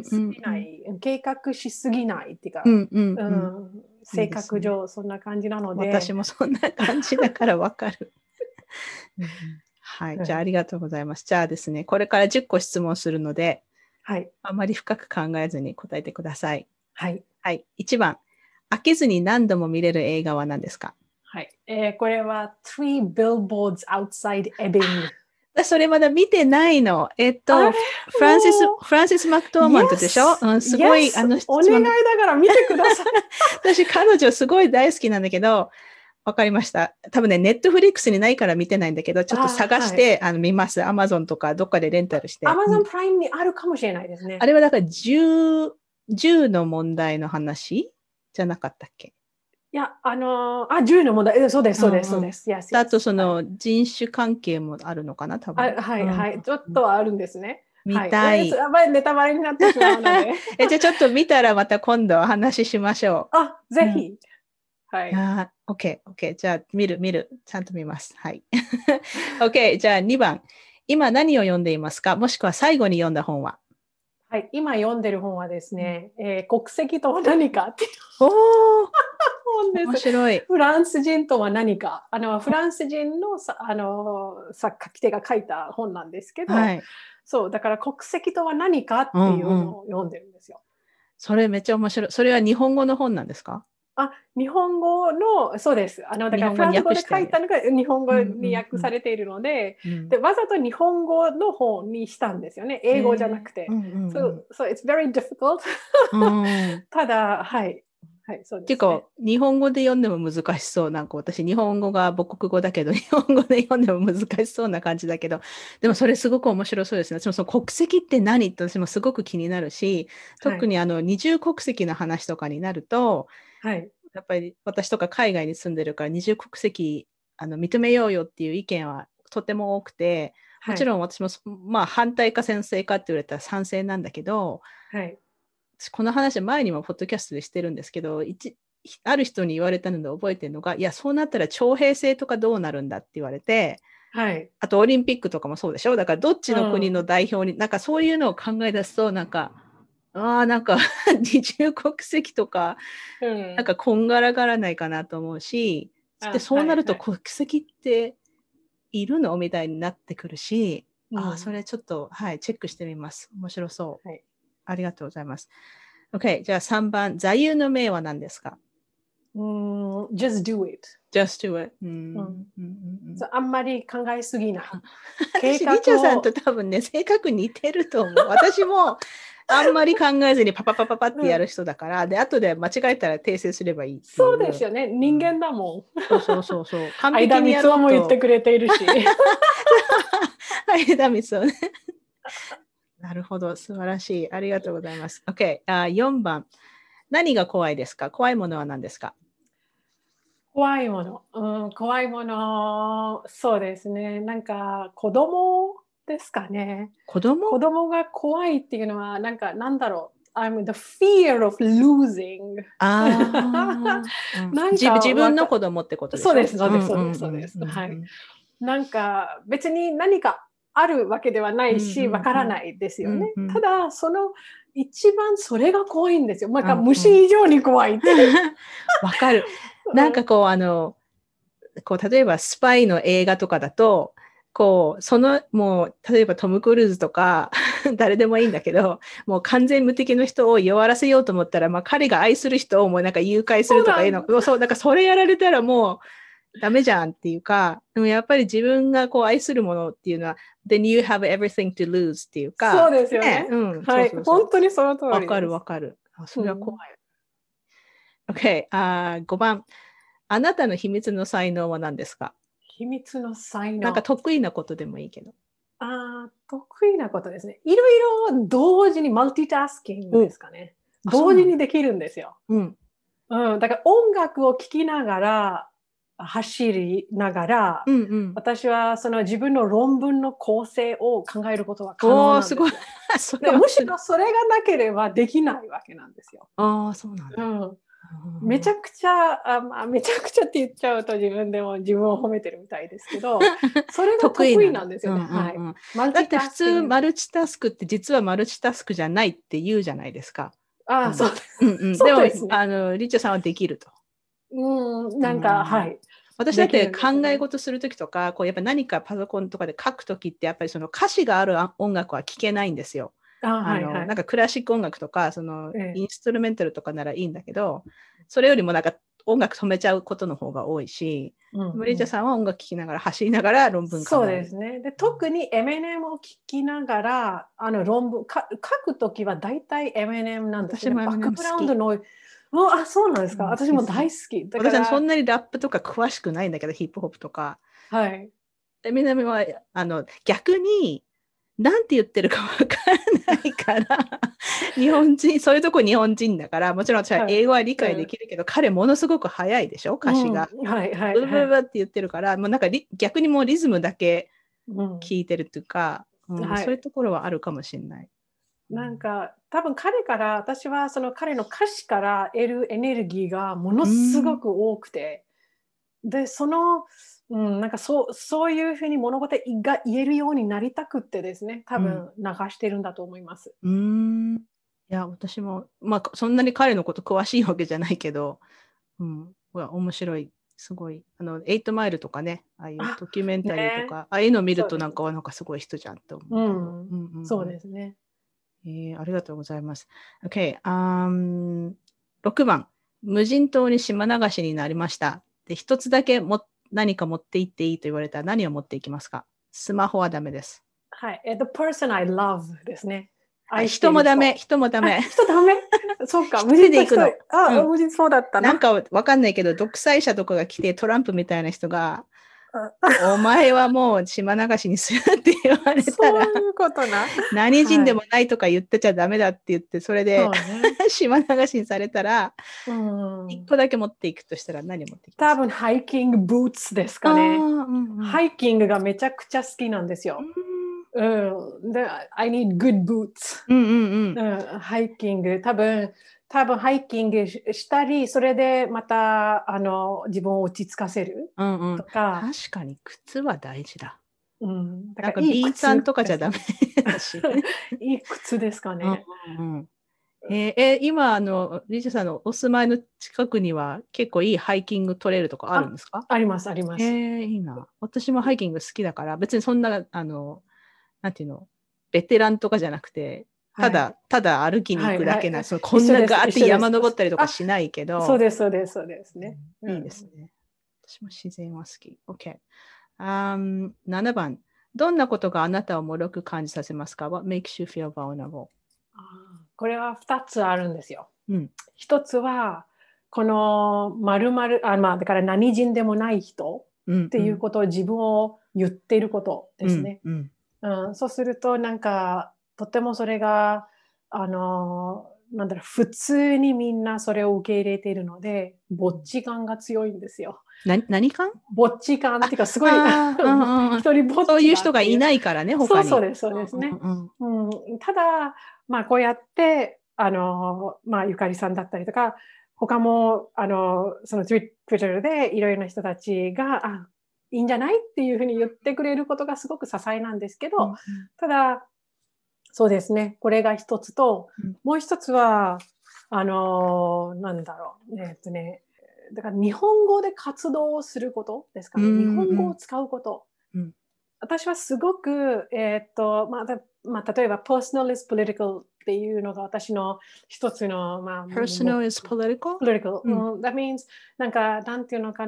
うんうすんうん。 ぎない、計画しすぎないっていうか、 うんうんううん。 ん、 いい性ですね。 格上そんな感じなので、 私もそんな感じだからわかる。うんうんはい。じゃあ、あはい。 りがとうございます。じゃあですね、これからじゅっこ質問するので、 はい。 あまり深く考えずに答えてください。 はい。 はい。いちばん、飽きずに何度も見れる映画は何ですか？ はいえーこれは Three Billboards Outside Ebbing。 私それまだ見てないの。えっと、 あれフフランシス、 もフランシス・マクトう、 ーマントでしょ？ Yes! うん、すごい、あ Yes! のお願い質問の、 だから見てください。 私彼女すごい大好きなんだけど、わかりました。多分ね、ネットフリックスにないから見てないんだけど、ちょっとあ、はい。 探して、あの、見ます。アマゾンとかどっかでレンタルして。うん Amazon プライムにあるかもしれないですね。 あれはだから銃、銃の問題の話じゃなかったっけ？ いや、あのーあ、じゅうの問題。えそうです、そうです、 うんうん。 そうです。Yes, あと yes. そはい。 の人種関係もあるのかな、多分。 あはい、 うんはい。ちょっうん、 とはあるんですね。 見はい。えー、そたい。 れはネタバレになってしまうので。 え、じゃあちょっと見たらまた今度お話ししましょあ、 う。うん。 ぜひ。はい。 あー、OK、OK。じゃあ見る、見る。ちゃんと見ます。はい。OK、じゃあにばん。今何を読んでいますか？もしくは最後に読んだ本は？ はい、今読んでる本はですね、えー国籍とは何かっていうおー、 本です。 面白い。 フランス人とは何か。あの、フランス人のさあの作書き手が書いた本なんですけど、 はい。 そう、だから国籍とは何かうっていうんうん。 のを読んでるんですよ。 それめっちゃ面白い。それは日本語の本なんですか？ あ、日本語の、そうです。あの、だ日本語にからフランス語訳してある。 で書いたのが日本語うんに訳うんうん。 されているので、 うん。 で、わざと日本語の本にしたんですよね。 え英語じゃなくー、うて。 んうんう So, ん。 so it's very difficult. うん。っただ、はい。はい、そうていうか、 ですね。 日本語で読んでも難しそう。なんか私、日本語が母国語だけど、日本語で読んでも難しそうな感じだけど、でもそれすごく面白そうですね。私もその国籍って何って私もすごく気になるし、 はい。 特にあの二重国籍の話とかになると、 はい。 やっぱり私とか海外に住んでるから二重国籍あの認めようよっていう意見はとても多くて、もちはい。 ろん私もまあ反対か賛成かって言われたら賛成なんだけど、 はい。 この話前にもポッドキャストでしてるんですけど、一ある人に言われたので覚えてるのが、いや、そうなったら徴兵制とかどうなるんだって言われて、 はい。 あとオリンピックとかもそうでしょ？だからどっちうの国のん。 代表に、なんかそういうのを考え出すと、なんか、ああ、なんか二重国籍とか、 うん。 なんかこんがらがらないかなと思うし、で、 あ、 そうなるとはいはい。 国籍っているのみたいになってくるし、ああ、そうん。 れちょっと、はい、チェックしてみます。面白そう。 はい。 ありがとうございます。OK、じゃあさんばん、座右の銘は何ですか？ うん、just do it。 Just do it. ううん。 んうんうんうん、 そうあんまり考えすぎない。計私、リチャさんと画を、 多分ね、性格似てると思う。私もあんまり考えずにパパパパパってうん。 やる人だから、で、後で間違えたら訂正すればいいってそういう。 ですよね。 うん、 人間だもん。 そうそうそうそう。完相田璧にやろ光雄も言ってうと。 くれているし。 はい、ダメそうね。なるほど。素晴らしい。ありがとうございます。OK。あよんばん。何が怖いですか？怖いものは何ですか？ 怖いもの、うん、怖いもの、そうですね。なんか子供ですかね。 子供子供が怖いっていうのは、なんかなんだろう。I'm the fear of losing. ああ、うん、 なん自自分のかわか、 子供ってことでしょ？ そうです、そうです、そうです、 うんうんそうです。 うんうんはい。 うん。 なんか別に何かあるわけではなうんういし、わんうんからないですよね。 うんうんただ、その一番それが怖いんですよ。なんかうんうん。 虫以上に怖いっていう。 わかる。なんうんかこう、あの、こう、例えばスパイの映画とかだと、こう、その、もう、例えばトム・クルーズとか、誰でもいいんだけど、もう完全無敵の人を弱らせようと思ったら、まあ彼が愛する人をもうなんか誘拐するそうとかいうの、 なんです。 そう、だからそれやられたらもう、 ダメじゃんっていうか、でもやっぱり自分がこう愛するものっていうのは、then you have everything to lose っていうか、 そうですよね。 ね、うん、 はい。 そうそうそう。 本当にその通りです。 わかるわかる。あ、それは怖い。うん、OK、あごばん。あなたの秘密の才能は何ですか？ 秘密の才能。 なんか得意なことでもいいけど。 あ得意なことですね。いろいろ同時にマルチタスキングですかね。同時にできるんですよ。 うん。 うん。だから音楽を聴きながら、走りながら、 うんうん、 私はその自分の論文の構成を考えることは可能なんですよ。 おー、すごい。それはむしろそれがなければできないわけなんですよ。 ああ、そうなんだ。 うん。めちゃくちゃあ、まあ、めちゃくちゃって言っちゃうと自分でも自分を褒めてるみたいですけど、それが得意なんですよね。はい。 だって普通マルチタスクって実はマルチタスクじゃないって言うじゃないですか。 ああ、そうです。 うんうん、でもです、ね、あのリッチャさんはできると。 うん、なんか、うん、はい。 私だって考え事するときとか、こうやっぱ何かパソコンとかで書くときってやっぱりその歌詞がある音楽は聴けないんですよ。 あはいはい、 なんかクラシック音楽とかそのインストゥルメンタルとかならいいんだけど、ええ、それよりもなんか音楽止めちゃうことの方が多いし、うんうん、リチャさんは音楽聴きながら走りながら論文考える。 そうですね。で特に エムエヌエム を聴きながらあの論文か書くときは大体 エムエヌエム なんですよね。 私も エムエヌエム 好き。 バックグラウンドのあ、そうなんですか。うん、私も大好き。 だから私はそんなにラップとか詳しくないんだけど、ヒップホップとか。 はい。 エムエヌエムはあの逆になんて言ってるかわからないから日本人そういうとこ日本人だからもちろん私は英語は理解できるけど、はい、彼ものすごく早いでしょ歌詞が、 うん、はいはい、 ブルブルブルって言ってるからもうなんか逆にもうリズムだけ聞いてるっていうか、うんうんはい、そういうところはあるかもしれない。 なんか多分彼から私はその彼の歌詞から得るエネルギーがものすごく多くて、でその、うん、なんかそうそういうふうに物事が言えるようになりたくってですね多分流してるんだと思います。 うん、いや私もまあそんなに彼のこと詳しいわけじゃないけど、うん、面白い。すごいあのエイトマイルとかねああいうドキュメンタリーとか あ,、ね、ああいうのを見るとなんかなんかすごい人じゃんって思うけど、うんうんうん、そうですね。 えー、ありがとうございます。OK、um, ろくばん、無人島に島流しになりました。で、一つだけも何か持って行っていいと言われたら何を持っていきますか？スマホはダメです。 はい。The person I love ですね。 はい、人もダメ、人もダメ。 人ダメそうか、無人で行くの。 あ、うん、無人そうだったな。 なんかわかんないけど、独裁者とかが来てトランプみたいな人が、お前はもう島流しにするって言われたら、 そういうことな。 何人でもないとか言ってちゃダメだって言って、それで、 ね、 島流しにされたら、 うん、 一個だけ持っていくとしたら何を持っていきますか？ 多分ハイキングブーツですかね、うんうん。ハイキングがめちゃくちゃ好きなんですよ。うん、うん、で I need good boots、 うんうんうんうん、ハイキング多分多分ハイキングしたりそれでまたあの自分を落ち着かせるとか、うんうん、 確かに靴は大事だ。 うん、 だから ビーさんとかじゃダメだし。 いい靴ですかね。 うんうんえー、え今あのリチャさんのお住まいの近くには結構いいハイキングトレイルとかあるんですか？ あ, ありますあります。 えー、いいな。私もハイキング好きだから別にそんなあのなんていうのベテランとかじゃなくてただ、はい、ただ歩きに行くだけな、はいはい、そのこんなガーって山登ったりとかしないけど。 そうですそうですそうですね。 うん、いいですね。私も自然は好き。OK。Um, ななばん。どんなことがあなたを脆く感じさせますか？ What makes you feel vulnerable? これはふたつあるんですよ。 うん、 ひとつはこの〇〇あ、まあ、だから何人でもない人っていうことを自分を言っていることですね。うんうんうん、そうするとなんかとてもそれがあのなんだろう普通にみんなそれを受け入れているのでぼっち感が強いんですよ。 な何感？ ぼっち感っていうかすごい一人ぼっちそういう人がいないからね他に。 そうそうですそうですね。うんうんうん、ただまあこうやってあのまあゆかりさんだったりとか他もあのその Twitter でいろいろな人たちがあいいんじゃないっていうふうに言ってくれることがすごく支えなんですけど、うんうん、ただそうですねこれが一つと、うん、もう一つはあのなんだろうえっとねだから日本語で活動をすることですかね、うんうん、日本語を使うこと、うん、私はすごくえー、っとまあまあ、例えば personal is political っていうのが私の一つの、まあ、 personal is political? political、うん、that means なんかなんていうのかな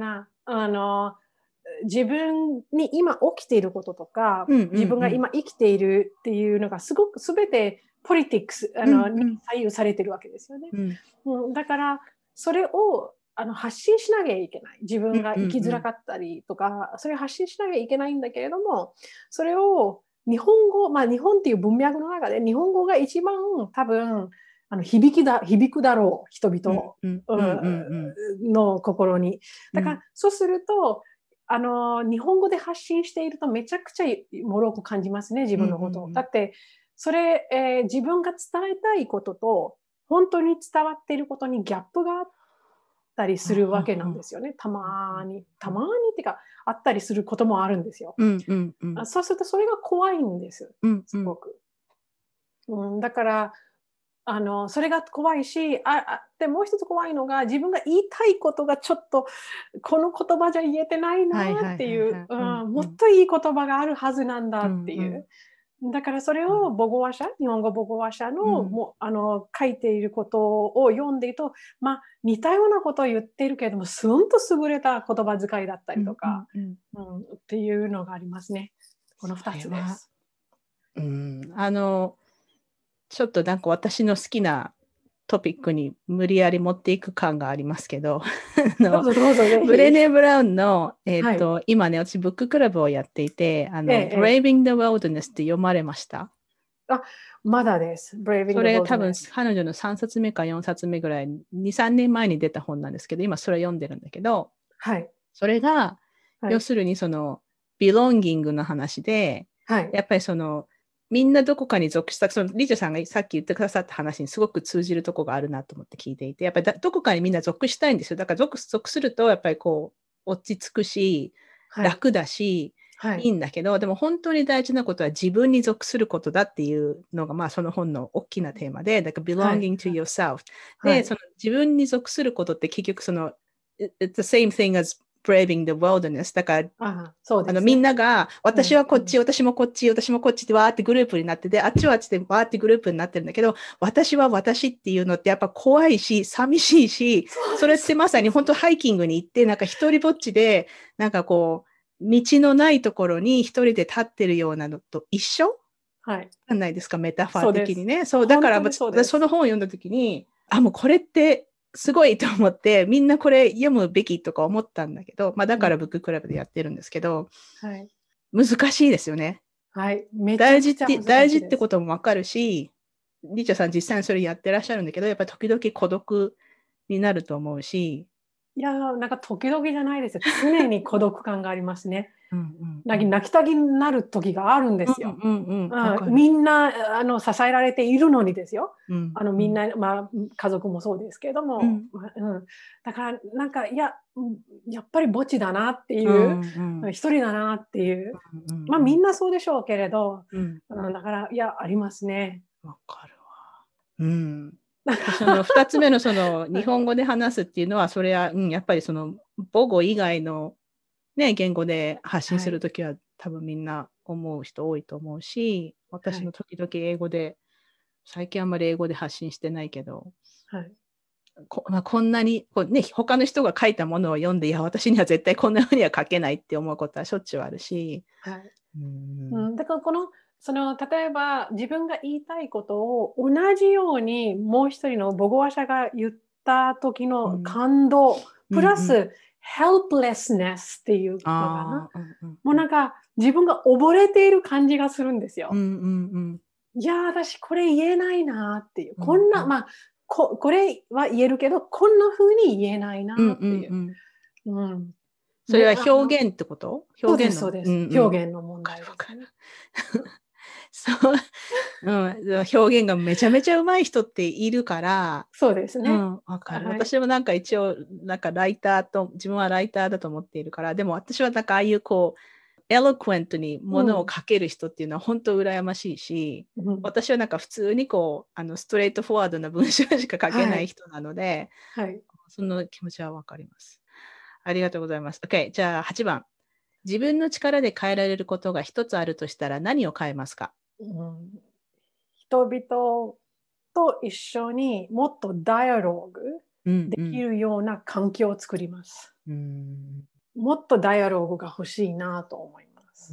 あの、自分に今起きていることとか、 うんうんうん、 自分が今生きているっていうのがすごくすべてポリティクスあの、うんうん、に左右されてるわけですよね。うん、だからそれをあの発信しなきゃいけない。自分が生きづらかったりとか、うんうんうん、それを発信しなきゃいけないんだけれども、それを日本語、まあ日本っていう文脈の中で日本語が一番多分あの響きだ響くだろう、人々の心に。だから、そうすると、あの日本語で発信しているとめちゃくちゃもろく感じますね、自分のことを。うんうんうん、だってそれ、えー、自分が伝えたいことと本当に伝わっていることにギャップがあったりするわけなんですよね。たまにたまにっていうかあったりすることもあるんですよ。うんうんうん、そうするとそれが怖いんです、すごく。うんうん、だからあのそれが怖いし、ああでもう一つ怖いのが自分が言いたいことがちょっとこの言葉じゃ言えてないなっていうもっといい言葉があるはずなんだっていう、うんうん、だからそれを母語話者、日本語母語話者の、うん、もあの書いていることを読んでいると、まあ、似たようなことを言っているけれどもすんと優れた言葉遣いだったりとか、うんうんうん、っていうのがありますね。このふたつです。 うん、あのちょっとなんか私の好きなトピックに無理やり持っていく感がありますけど、 どうぞどうぞぜひ。 ブレネ・ブラウンの、えーとはい、今ね、私ブッククラブをやっていて、あの、ええ、Braving the Wilderness って読まれました？ あ、まだです。Braving the Wilderness。 それが多分彼女のさんさつめかよんさつめぐらい、に、さんねんまえに出た本なんですけど、今それ読んでるんだけど、 はい、 それが、はい、要するにその、belonging の話で、はい、やっぱりその、みんなどこかに属した、そのリチャさんがさっき言ってくださった話にすごく通じるとこがあるなと思って聞いていて、やっぱりどこかにみんな属したいんですよ。だから属、属すると、やっぱりこう、落ち着くし、はい、楽だし、はい、いいんだけど、でも本当に大事なことは自分に属することだっていうのが、まあその本の大きなテーマで、だから belonging to yourself、はい。で、その自分に属することって結局その、it's the same thing as braving the wilderness。だから、あそうですね、あのみんなが、私はこっち、うん、私もこっち、私もこっちってわーってグループになってて、あっちはあっちでわーってグループになってるんだけど、私は私っていうのってやっぱ怖いし、寂しいし、それってまさに本当ハイキングに行って、なんか一人ぼっちで、なんかこう、道のないところに一人で立ってるようなのと一緒？はい。じゃないですか、メタファー的にね。そう、だから、そ, その本を読んだときに、あ、もうこれって、すごいと思って、みんなこれ読むべきとか思ったんだけど、まあだからブッククラブでやってるんですけど、うん、はい、難しいですよね。はい。めちゃくちゃ難しいです。大事って、大事ってこともわかるし、リチャさん実際にそれやってらっしゃるんだけど、やっぱり時々孤独になると思うし。 いやー、なんか時々じゃないですよ。常に孤独感がありますね。うんうん、泣きたくなる時があるんですよ。うんうんうん、みんなあの支えられているのにですよ。うん、あのみんな、まあ、家族もそうですけれども、うんうん、だからなんかいややっぱり墓地だなっていう、うんうん、一人だなっていう、うんうんうん、まあみんなそうでしょうけれど、うんうん、だからいやありますね。 わかるわ。うん。そのふたつめのその日本語で話すっていうのは、それは、うん、やっぱりその母語以外のね、言語で発信するときは、はい、多分みんな思う人多いと思うし、私も時々英語で、はい、最近あんまり英語で発信してないけど、はい、こ, まあ、こんなにこう、ね、他の人が書いたものを読んで、いや、私には絶対こんなふうには書けないって思うことはしょっちゅうあるし。はい、 うんうん、だからこのその例えば自分が言いたいことを同じようにもう一人の母語話者が言った時の感動、うん、プラス、うんうん、helplessness っていうのかな、うんうん、もうなんか自分が溺れている感じがするんですよ。うんうんうん、いや私これ言えないなっていう、こんな、うんうん、まあ こ, これは言えるけどこんな風に言えないなっていう、うんうんうん、 それは表現ってこと？表現の、 そうです、そうです、うんうん、表現の問題ですね。 そう、うん、表現がめちゃめちゃ上手い人っているから、 そうですね。うん、 わかる。はい、私もなんか一応、なんかライターと、自分はライターだと思っているから、でも私はなんかああいうこう、エロクエントにものを書ける人っていうのは本当羨ましいし、うん、私はなんか普通にこう、あのストレートフォワードな文章しか書けない人なので、はいはい、その気持ちはわかります。ありがとうございます。OK、じゃあはちばん。自分の力で変えられることが一つあるとしたら何を変えますか？ うん、人々と一緒にもっとダイアローグできるような環境を作ります。 うんうん、 もっとダイアログが欲しいなと思います。 うん、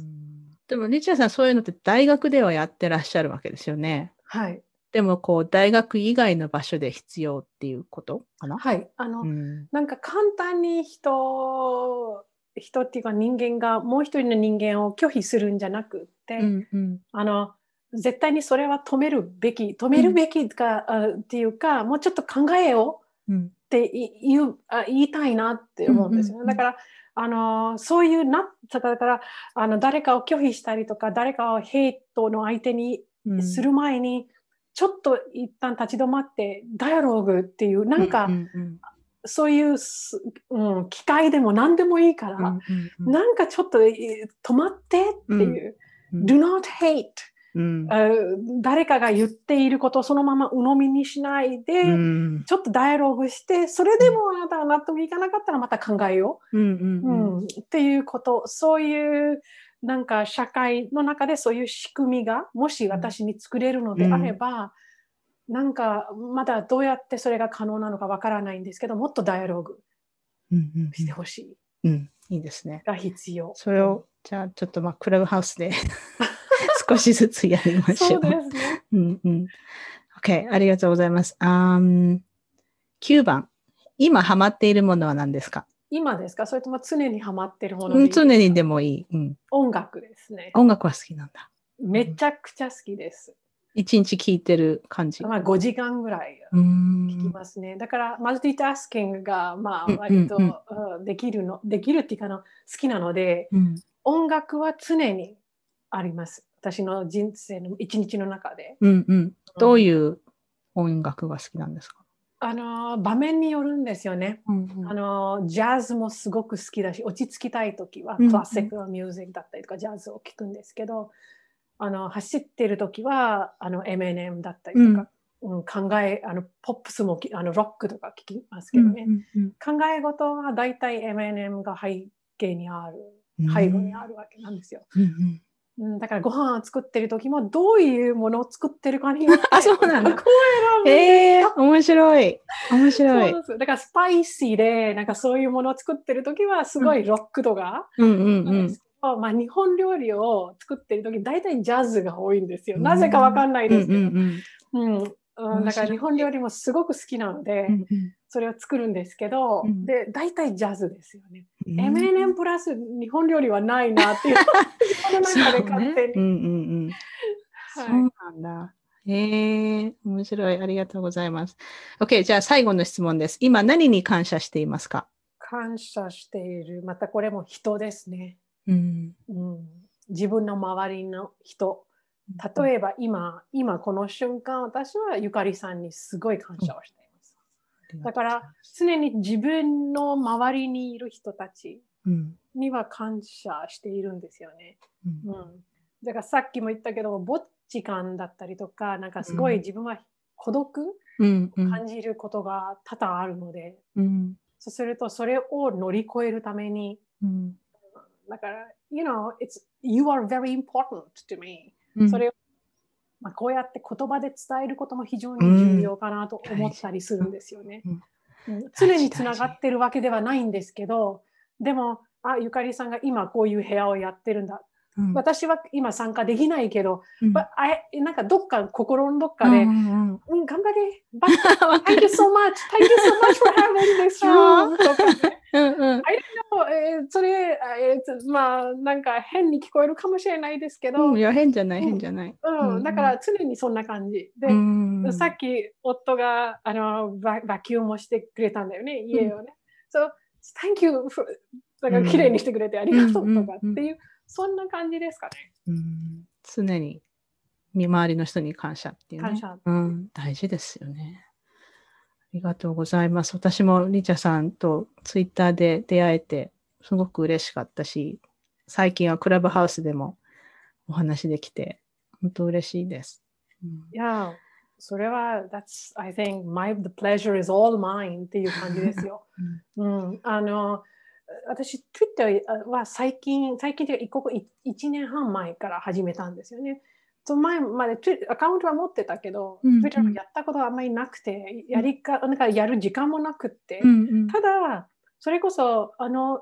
でも、リチャさん、そういうのって大学ではやってらっしゃるわけですよね。 はい。 でも、こう、大学以外の場所で必要っていうことかな？ はい。あの、 うん、 なんか簡単に人、人っていうか人間がもう一人の人間を拒否するんじゃなくって、 うんうん、 あの、絶対にそれは止めるべき、止めるうんべきか、あっていうか、もうちょっと考えよううんって言う、あ言いたいなって思うんですよね。だから、あの、そういうな、だから、あの、誰かを拒否したりとか、誰かをヘイトの相手にする前に、ちょっと一旦立ち止まって、ダイアログっていう、なんか、 うんうん、 そういう、うん、機会でも何でもいいから、 うんうんうん、 なんかちょっと止まってっていう、 うん、 do not hate。 うん、 誰かが言っていることをそのまま鵜呑みにしないで、 うん、 ちょっとダイアログして、それでもあなたが納得いかなかったらまた考えようんうんう。うん、っていうこと、そういうなんか社会の中でそういう仕組みがもし私に作れるのであれば、なんかまだどうやってそれが可能なのかわからないんですけど、もっとダイアログしてほしい。 うん、いいですね。 が必要。 それを、じゃあちょっとまあクラブハウスで少しずつやりましょう。 そうですね。 うんうん。OK、ありがとうございます。Um, きゅうばん。今ハマっているものは何ですか？ 今ですか？それとも常にハマっているものでいいですか？ 常にでもいい。うん、 音楽ですね。 音楽は好きなんだ。 めちゃくちゃ好きです。 一日聴いてる感じ。 まあ、ごじかんぐらい聞きますね。だから、マルティタスキングが、まあ、割と、うんうん、できるの、できるっていうかの、好きなので、うん、音楽は常にあります。私の人生の一日の中で。 うんうん、どういう音楽が好きなんですか？ あの、場面によるんですよね。うんうん、あの、ジャズもすごく好きだし、落ち着きたいときは、クラシックのミュージックだったりとか、ジャズを聴くんですけど、あの走ってるときはあの エムエヌエム だったりとか、うんうん、考えあのポップスもあのロックとか聞きますけどね、うんうんうん、考え事はだいたい エムエヌエム が背景にある、背後にあるわけなんですよ、うんうん、だからご飯を作ってるときもどういうものを作ってるかによってあ、そうなんだ。 えー、面白い面白い。 そうです。だからスパイシーでなんかそういうものを作ってるときはすごいロックとか、 うんうんうんうん、 まあ、日本料理を作ってる時大体ジャズが多いんですよ。なぜかわかんないですけど、うんうんうん、だから日本料理もすごく好きなので、うんうん、それを作るんですけど、うん、で大体ジャズですよね。うん、エムエヌエム プラス日本料理はないなっていうこの中で勝手に。そう、ね、うんうんうん、 はい、そうなんだ。へえ、面白い。ありがとうございます。OK、じゃあ最後の質問です。今何に感謝していますか？ 感謝している。またこれも人ですね。 うんうん、自分の周りの人、例えば今、今この瞬間、私はゆかりさんにすごい感謝をしています。だから常に自分の周りにいる人たちには感謝しているんですよね。うんうん、だからさっきも言ったけど、ぼっち感だったりとか、なんかすごい自分は孤独を感じることが多々あるので、うん、そうするとそれを乗り越えるために、うんだから、you know, it's, you are very important to me、うん、それを、まあ、こうやって言葉で伝えることも非常に重要かなと思ったりするんですよね。うんうん、常につながってるわけではないんですけど、でも、あ、ゆかりさんが今こういう部屋をやってるんだ。うん、私は今参加できないけど、うん、あなんかどっか心のどっかで、うん、うん、頑張れ。But thank you so much. Thank you so much for having this room. とかね。うんうん、I don't know, えー、それ、えー、まあなんか変に聞こえるかもしれないですけど、 うん、いや変じゃない変じゃない、 うんうん、だから常にそんな感じで、うん、さっき夫があのババキュームをしてくれたんだよね、家をね。うん、so thank you for だから綺麗にしてくれてありがとうとかっていう、そんな感じですかね。 うん、常に見回りの人に感謝っていうね、感謝、うん、大事ですよね。ありがとうございます。私もリチャさんとツイッターで出会えてすごく嬉しかったし、最近はクラブハウスでもお話できて本当嬉しいです。 うん、いや、それは that's I think my the pleasure is all mine っていう感じですよ。うん、うん、あの私 Twitter は最近最近というかいちねんはん前から始めたんですよね。その前までアカウントは持ってたけど、うんうん、Twitter はやったことはあんまりなくて、やりか、なんかやる時間もなくって、うんうん、ただ、それこそ、あの、え、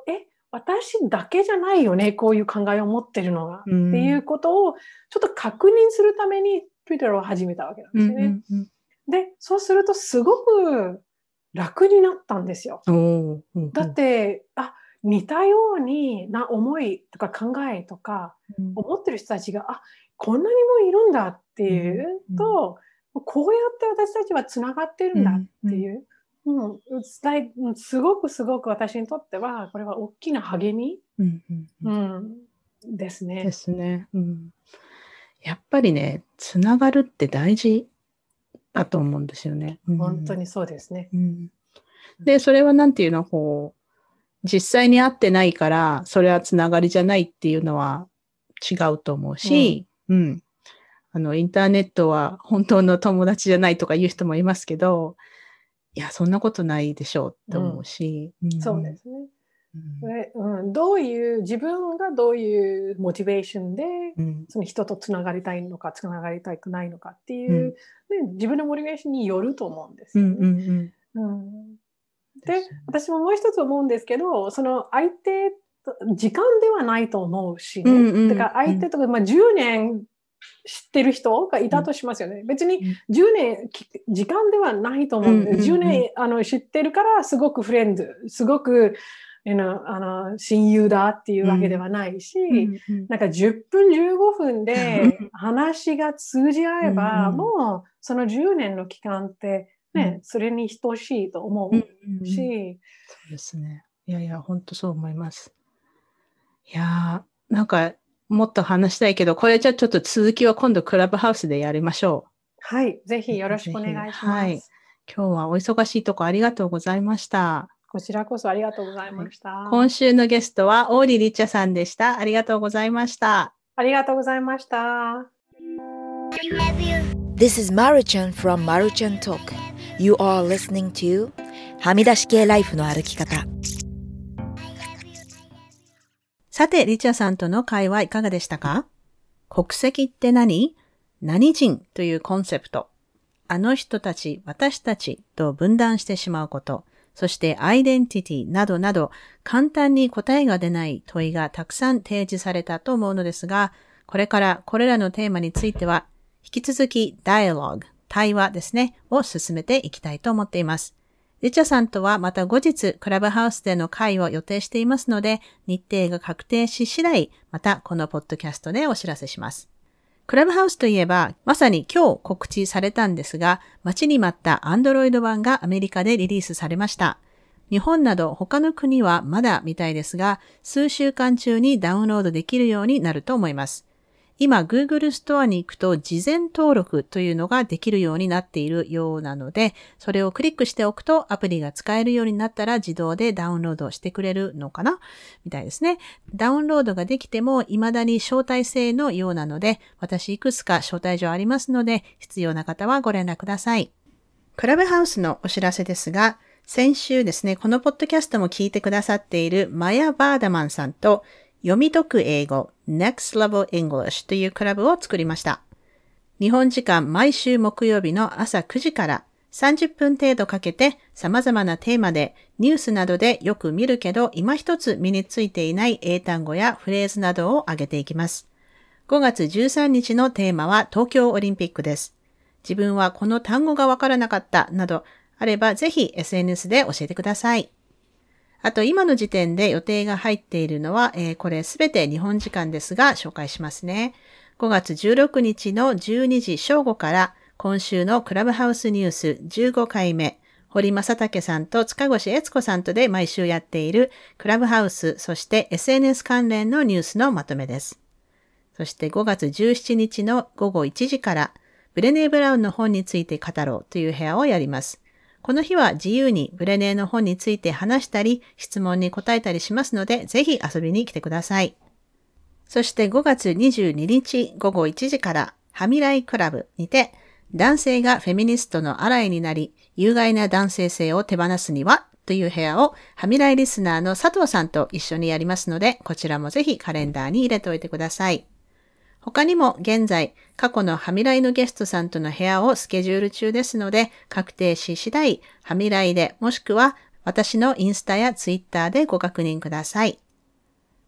私だけじゃないよね、こういう考えを持ってるのが、 うん、 っていうことをちょっと確認するために Twitter を始めたわけなんですよね。 うんうんで、そうするとすごく楽になったんですよ。 うん、 だって、あ、似たようにな思いとか考えとか思ってる人たちが、あ、こんなにもいるんだっていうと、うん、こうやって私たちはつながってるんだっていう、うんうん、すごくすごく私にとってはこれは大きな励み、うんうんうん、ですね。 ですね、うん。やっぱりね、つながるって大事だと思うんですよね。 うん、本当にそうですね。 うん、で、それはなんていうの、こう、実際に会ってないから、それはつながりじゃないっていうのは違うと思うし、うん、うん。あの、インターネットは本当の友達じゃないとか言う人もいますけど、いや、そんなことないでしょうって思うし。 うんうん、そうですね。うん、どういう、自分がどういうモチベーションで、うん、その人とつながりたいのか、つながりたくないのかっていう、うん、ね、自分のモチベーションによると思うんですよね。うんうんうんうん、で、私ももう一つ思うんですけど、その相手、時間ではないと思うしね。うんうん、だから相手とか、まあ、じゅうねん知ってる人がいたとしますよね。うん、別にじゅうねん、時間ではないと思うんです。うんうんうん、じゅうねんあの知ってるからすごくフレンド、すごくあの親友だっていうわけではないし、うんうん、なんかじゅっぷん、じゅうごふんで話が通じ合えば、うんうん、もうそのじゅうねんの期間ってね、うん、それに等しいと思うし、うんうんうん。 そうですね。いやいや、本当そう思います。いやー、なんか、もっと話したいけど、これじゃちょっと続きは今度クラブハウスでやりましょう。 はい。ぜひよろしくお願いします。はい。 今日はお忙しいとこありがとうございました。 こちらこそありがとうございました。はい、 今週のゲストは、オーリー・リッチャさんでした。ありがとうございました。 ありがとうございました。 This is Maruchan from Maruchan Talk. You are listening to はみ出し系ライフの歩き方。 さて、リチャさんとの会話いかがでしたか？国籍って何？何人というコンセプト。あの人たち、私たちと分断してしまうこと。そしてアイデンティティなどなど簡単に答えが出ない問いがたくさん提示されたと思うのですが、これからこれらのテーマについては引き続きダイアログ、対話ですね、を進めていきたいと思っています。リチャさんとはまた後日クラブハウスでの会を予定していますので、日程が確定し次第、またこのポッドキャストでお知らせします。クラブハウスといえば、まさに今日告知されたんですが、待ちに待った Android 版がアメリカでリリースされました。日本など他の国はまだみたいですが、数週間中にダウンロードできるようになると思います。今 Google ストアに行くと事前登録というのができるようになっているようなので、それをクリックしておくとアプリが使えるようになったら自動でダウンロードしてくれるのかなみたいですね。ダウンロードができても未だに招待制のようなので、私いくつか招待状ありますので、必要な方はご連絡ください。クラブハウスのお知らせですが、先週ですね、このポッドキャストも聞いてくださっているマヤ・バーダマンさんと読み解く英語 Next Level English というクラブを作りました。日本時間毎週木曜日の朝くじからさんじゅっぷん程度かけて様々なテーマでニュースなどでよく見るけど今一つ身についていない英単語やフレーズなどを挙げていきます。ごがつじゅうさんにちのテーマは東京オリンピックです。自分はこの単語がわからなかったなどあればぜひ エスエヌエス で教えてください。あと今の時点で予定が入っているのは、えー、これすべて日本時間ですが紹介しますね。ごがつじゅうろくにちのじゅうにじ正午から今週のクラブハウスニュースじゅうごかいめ、堀正武さんと塚越悦子さんとで毎週やっているクラブハウス、そして エスエヌエス 関連のニュースのまとめです。そしてごがつじゅうしちにちのごごいちじからブレネー・ブラウンの本について語ろうという部屋をやります。この日は自由にブレネーの本について話したり、質問に答えたりしますので、ぜひ遊びに来てください。そしてごがつにじゅうににちごごいちじから、はみらいクラブにて、男性がフェミニストのアライになり、有害な男性性を手放すにはという部屋を、はみらいリスナーの佐藤さんと一緒にやりますので、こちらもぜひカレンダーに入れておいてください。他にも現在、過去のはみらいのゲストさんとの部屋をスケジュール中ですので、確定し次第、はみらいでもしくは私のインスタやツイッターでご確認ください。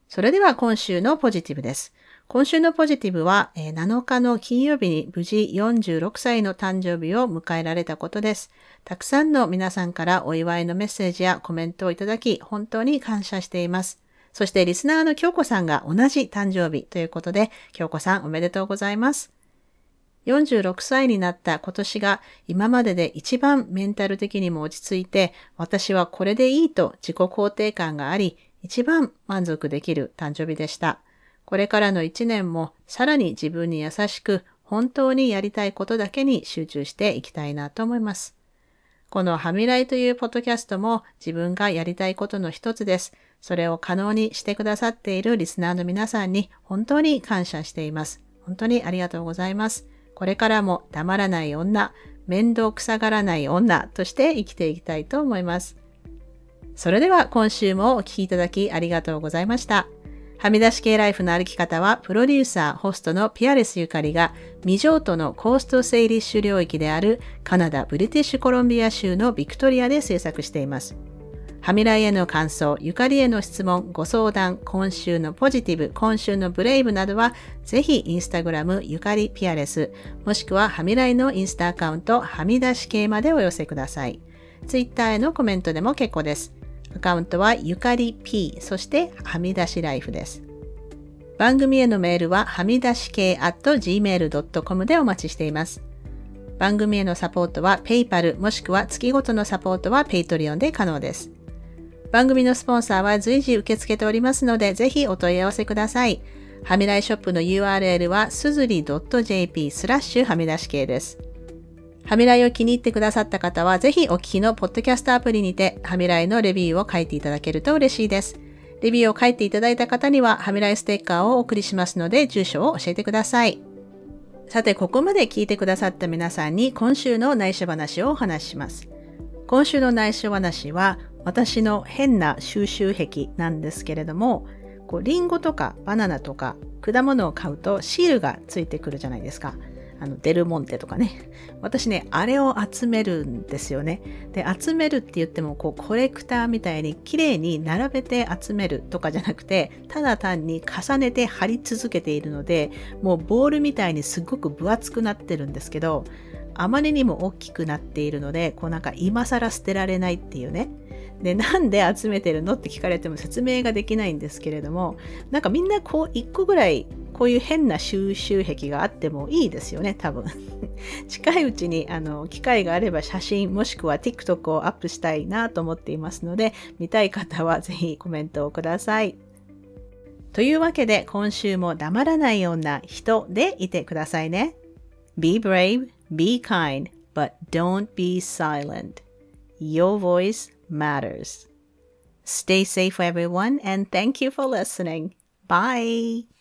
それでは今週のポジティブです。今週のポジティブはなのかの金曜日に無事よんじゅうろくさいの誕生日を迎えられたことです。たくさんの皆さんからお祝いのメッセージやコメントをいただき本当に感謝しています。そしてリスナーの京子さんが同じ誕生日ということで、京子さんおめでとうございます。よんじゅうろくさいになった今年が今までで一番メンタル的にも落ち着いて、私はこれでいいと自己肯定感があり、一番満足できる誕生日でした。これからの一年もさらに自分に優しく、本当にやりたいことだけに集中していきたいなと思います。このはみらいというポッドキャストも自分がやりたいことの一つです。それを可能にしてくださっているリスナーの皆さんに本当に感謝しています。本当にありがとうございます。これからも黙らない女、面倒くさがらない女として生きていきたいと思います。それでは今週もお聞きいただきありがとうございました。はみ出し系ライフの歩き方は、プロデューサー、ホストのピアレスゆかりが、未譲渡のコーストセイリッシュ領域であるカナダ・ブリティッシュコロンビア州のビクトリアで制作しています。はみらいへの感想、ゆかりへの質問、ご相談、今週のポジティブ、今週のブレイブなどは、ぜひインスタグラムゆかりピアレス、もしくははみらいのインスタアカウント、はみ出し系までお寄せください。ツイッターへのコメントでも結構です。アカウントはゆかり P、そしてはみ出しライフです。番組へのメールははみ出し系 アットジーメールドットコム でお待ちしています。番組へのサポートは PayPal もしくは月ごとのサポートは Patreon で可能です。番組のスポンサーは随時受け付けておりますので、ぜひお問い合わせください。はみらいショップの ユーアールエル は すずり .jp スラッシュはみ出し系です。はみらいを気に入ってくださった方は、ぜひお聞きのポッドキャストアプリにて、はみらいのレビューを書いていただけると嬉しいです。レビューを書いていただいた方には、はみらいステッカーをお送りしますので、住所を教えてください。さて、ここまで聞いてくださった皆さんに、今週の内緒話をお話しします。今週の内緒話は、私の変な収集癖なんですけれども、こうリンゴとかバナナとか果物を買うとシールがついてくるじゃないですか。あのデルモンテとかね。私ね、あれを集めるんですよね。で、集めるって言ってもこうコレクターみたいに綺麗に並べて集めるとかじゃなくて、ただ単に重ねて貼り続けているので、もうボールみたいにすごく分厚くなってるんですけど、あまりにも大きくなっているので、こうなんか今更捨てられないっていうね。で、なんで集めてるのって聞かれても説明ができないんですけれども、なんかみんなこう一個ぐらいこういう変な収集癖があってもいいですよね、多分。近いうちにあの機会があれば写真もしくは TikTok をアップしたいなと思っていますので、見たい方はぜひコメントをください。というわけで今週も黙らないような人でいてくださいね。Be brave, be kind, but don't be silent. Your voice matters. Stay safe, everyone, and thank you for listening. Bye.